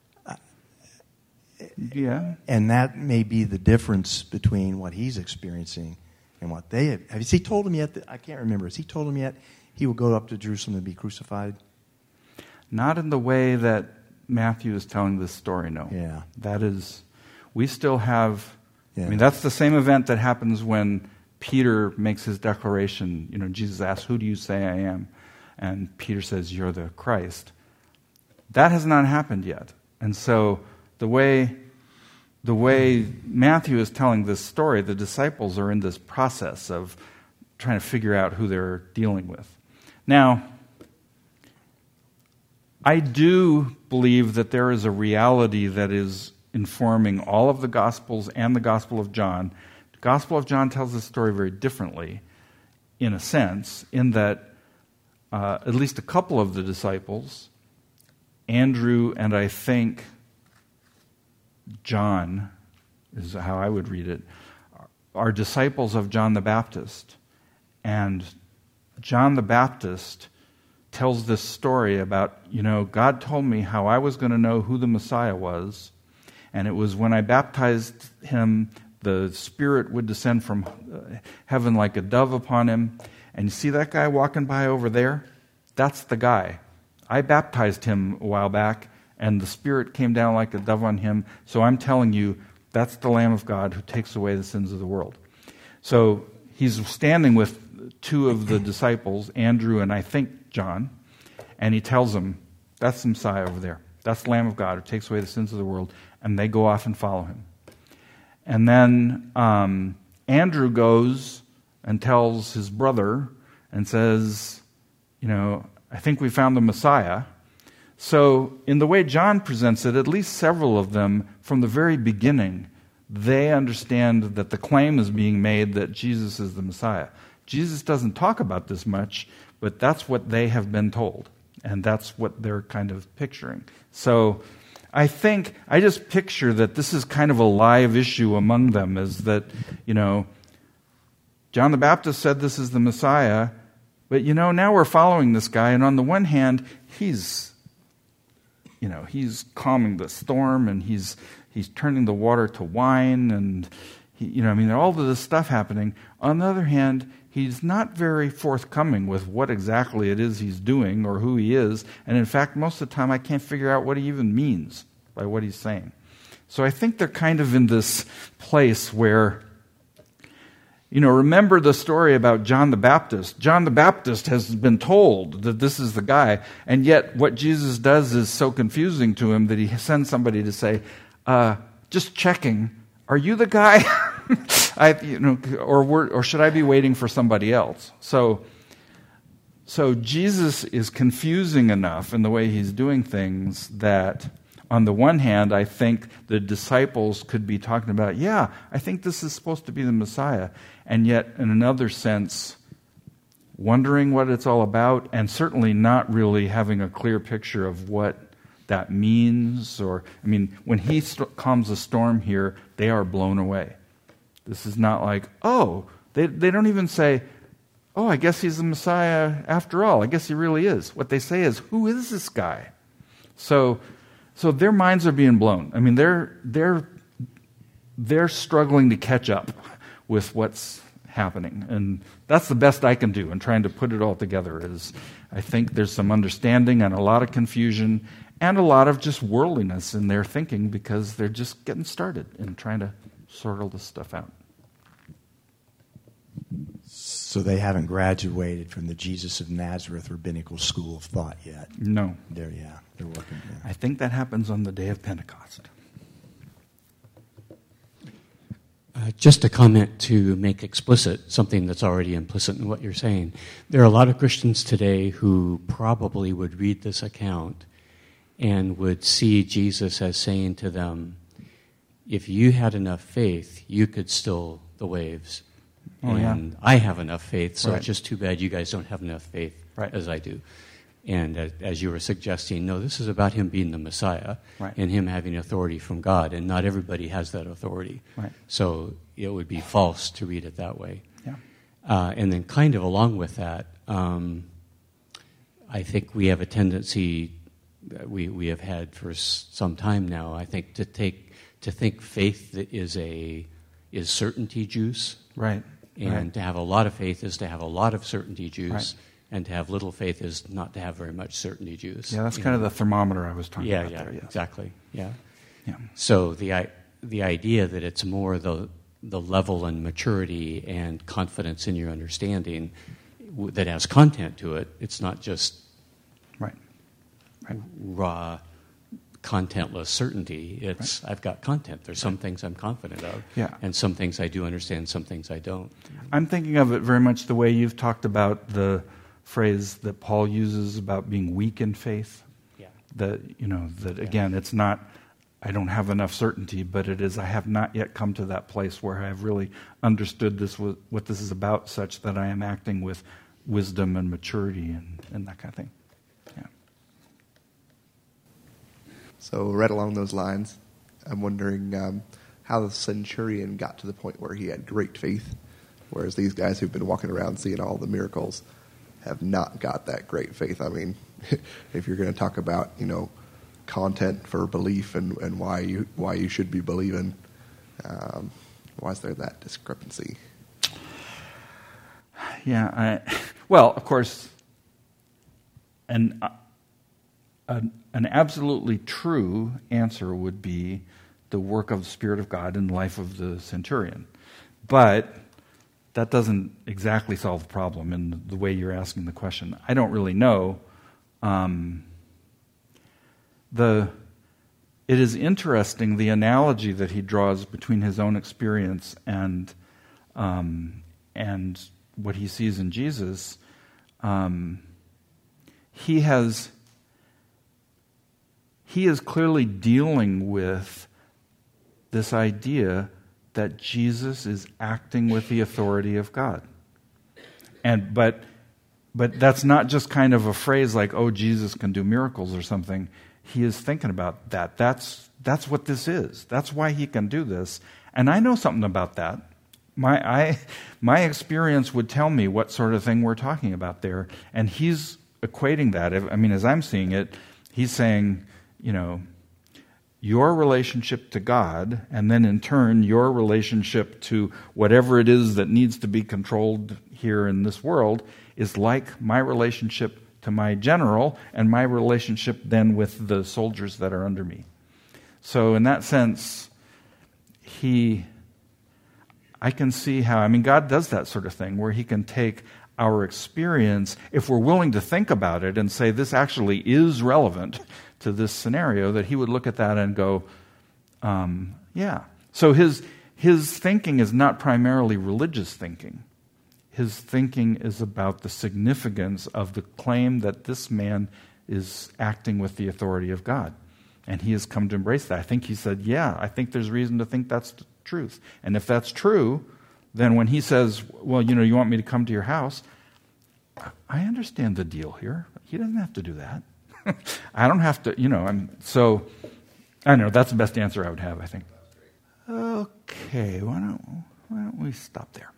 Yeah. And that may be the difference between what he's experiencing and what they have. Has he told him yet? That, I can't remember. Has he told him yet he will go up to Jerusalem and be crucified? Not in the way that Matthew is telling this story, no. Yeah. That is, we still have, yeah. I mean, that's the same event that happens when Peter makes his declaration. You know, Jesus asks, "Who do you say I am?" And Peter says, "You're the Christ." That has not happened yet. And so The way, the way Matthew is telling this story, the disciples are in this process of trying to figure out who they're dealing with. Now, I do believe that there is a reality that is informing all of the Gospels and the Gospel of John. The Gospel of John tells this story very differently, in a sense, in that uh, at least a couple of the disciples, Andrew and I think John, is how I would read it, are disciples of John the Baptist. And John the Baptist tells this story about, you know, God told me how I was going to know who the Messiah was, and it was when I baptized him, the Spirit would descend from heaven like a dove upon him. And you see that guy walking by over there? That's the guy. I baptized him a while back, and the Spirit came down like a dove on him. So I'm telling you, that's the Lamb of God who takes away the sins of the world. So he's standing with two of the disciples, Andrew and I think John, and he tells them, that's the Messiah over there. That's the Lamb of God who takes away the sins of the world. And they go off and follow him. And then um, Andrew goes and tells his brother and says, you know, I think we found the Messiah. So in the way John presents it, at least several of them, from the very beginning, they understand that the claim is being made that Jesus is the Messiah. Jesus doesn't talk about this much, but that's what they have been told, and that's what they're kind of picturing. So I think, I just picture that this is kind of a live issue among them, is that, you know, John the Baptist said this is the Messiah, but, you know, now we're following this guy, and on the one hand, he's, you know, he's calming the storm, and he's he's turning the water to wine, and, he, you know, I mean, all of this stuff happening. On the other hand, he's not very forthcoming with what exactly it is he's doing or who he is, and in fact, most of the time, I can't figure out what he even means by what he's saying. So I think they're kind of in this place where, you know, remember the story about John the Baptist. John the Baptist has been told that this is the guy, and yet what Jesus does is so confusing to him that he sends somebody to say, uh, just checking, are you the guy? I, you know, or we're, or should I be waiting for somebody else? So, so Jesus is confusing enough in the way he's doing things that, on the one hand, I think the disciples could be talking about, yeah, I think this is supposed to be the Messiah, and yet, in another sense, wondering what it's all about, and certainly not really having a clear picture of what that means. Or, I mean, when he st- calms a storm here, they are blown away. This is not like, oh, they they don't even say, oh, I guess he's the Messiah after all. I guess he really is. What they say is, who is this guy? So, so their minds are being blown. I mean, they're they're they're struggling to catch up with what's happening, and that's the best I can do in trying to put it all together. Is I think there's some understanding and a lot of confusion and a lot of just worldliness in their thinking because they're just getting started in trying to sort all this stuff out. So they haven't graduated from the Jesus of Nazareth rabbinical school of thought yet. No, They're yeah, they're working. Yeah. I think that happens on the day of Pentecost. Uh, just a comment to make explicit something that's already implicit in what you're saying. There are a lot of Christians today who probably would read this account and would see Jesus as saying to them, if you had enough faith, you could still the waves. Oh, and yeah. I have enough faith, so Right. it's just too bad you guys don't have enough faith Right. as I do. And as, as you were suggesting, no, this is about him being the Messiah Right. and him having authority from God, and not everybody has that authority. Right. So it would be false to read it that way. Yeah. Uh, and then kind of along with that, um, I think we have a tendency, that we, we have had for s- some time now, I think, to take to think faith is a is certainty juice. Right. And right. to have a lot of faith is to have a lot of certainty juice. Right. And to have little faith is not to have very much certainty juice. Yeah, that's you kind know? of the thermometer I was talking Yeah, about yeah, there. Yeah, exactly. Yeah. Yeah. So the i- the idea that it's more the the level and maturity and confidence in your understanding w- that has content to it. It's not just Right. Right. raw, contentless certainty. It's I've got content. There's some things I'm confident of, Yeah. and some things I do understand, some things I don't. I'm thinking of it very much the way you've talked about the phrase that Paul uses about being weak in faith. Yeah. That, you know, that again, it's not, I don't have enough certainty, but it is, I have not yet come to that place where I have really understood this, what this is about, such that I am acting with wisdom and maturity and, and that kind of thing. Yeah. So right along those lines, I'm wondering um, how the centurion got to the point where he had great faith, whereas these guys who've been walking around seeing all the miracles have not got that great faith. I mean, if you're going to talk about, you know, content for belief and, and why you why you should be believing, um, why is there that discrepancy? Yeah, I, well, of course, an, uh, an an absolutely true answer would be the work of the Spirit of God in the life of the centurion. But that doesn't exactly solve the problem in the way you're asking the question. I don't really know. Um, the it is interesting, the analogy that he draws between his own experience and um, and what he sees in Jesus. Um, he has he is clearly dealing with this idea that Jesus is acting with the authority of God. And but but that's not just kind of a phrase like, oh, Jesus can do miracles or something. He is thinking about that. That's that's what this is. That's why he can do this. And I know something about that. My I my experience would tell me what sort of thing we're talking about there. And he's equating that. I mean, as I'm seeing it, he's saying, you know, your relationship to God, and then in turn, your relationship to whatever it is that needs to be controlled here in this world, is like my relationship to my general and my relationship then with the soldiers that are under me. So in that sense, he, I can see how, I mean, God does that sort of thing where he can take our experience, if we're willing to think about it and say this actually is relevant to this scenario, that he would look at that and go, um, yeah. So his his thinking is not primarily religious thinking. His thinking is about the significance of the claim that this man is acting with the authority of God. And he has come to embrace that. I think he said, yeah, I think there's reason to think that's the truth. And if that's true, then when he says, well, you know, you want me to come to your house, I understand the deal here. He doesn't have to do that. I don't have to, you know, I'm so, I don't know, that's the best answer I would have, I think. Okay, why don't, why don't we stop there?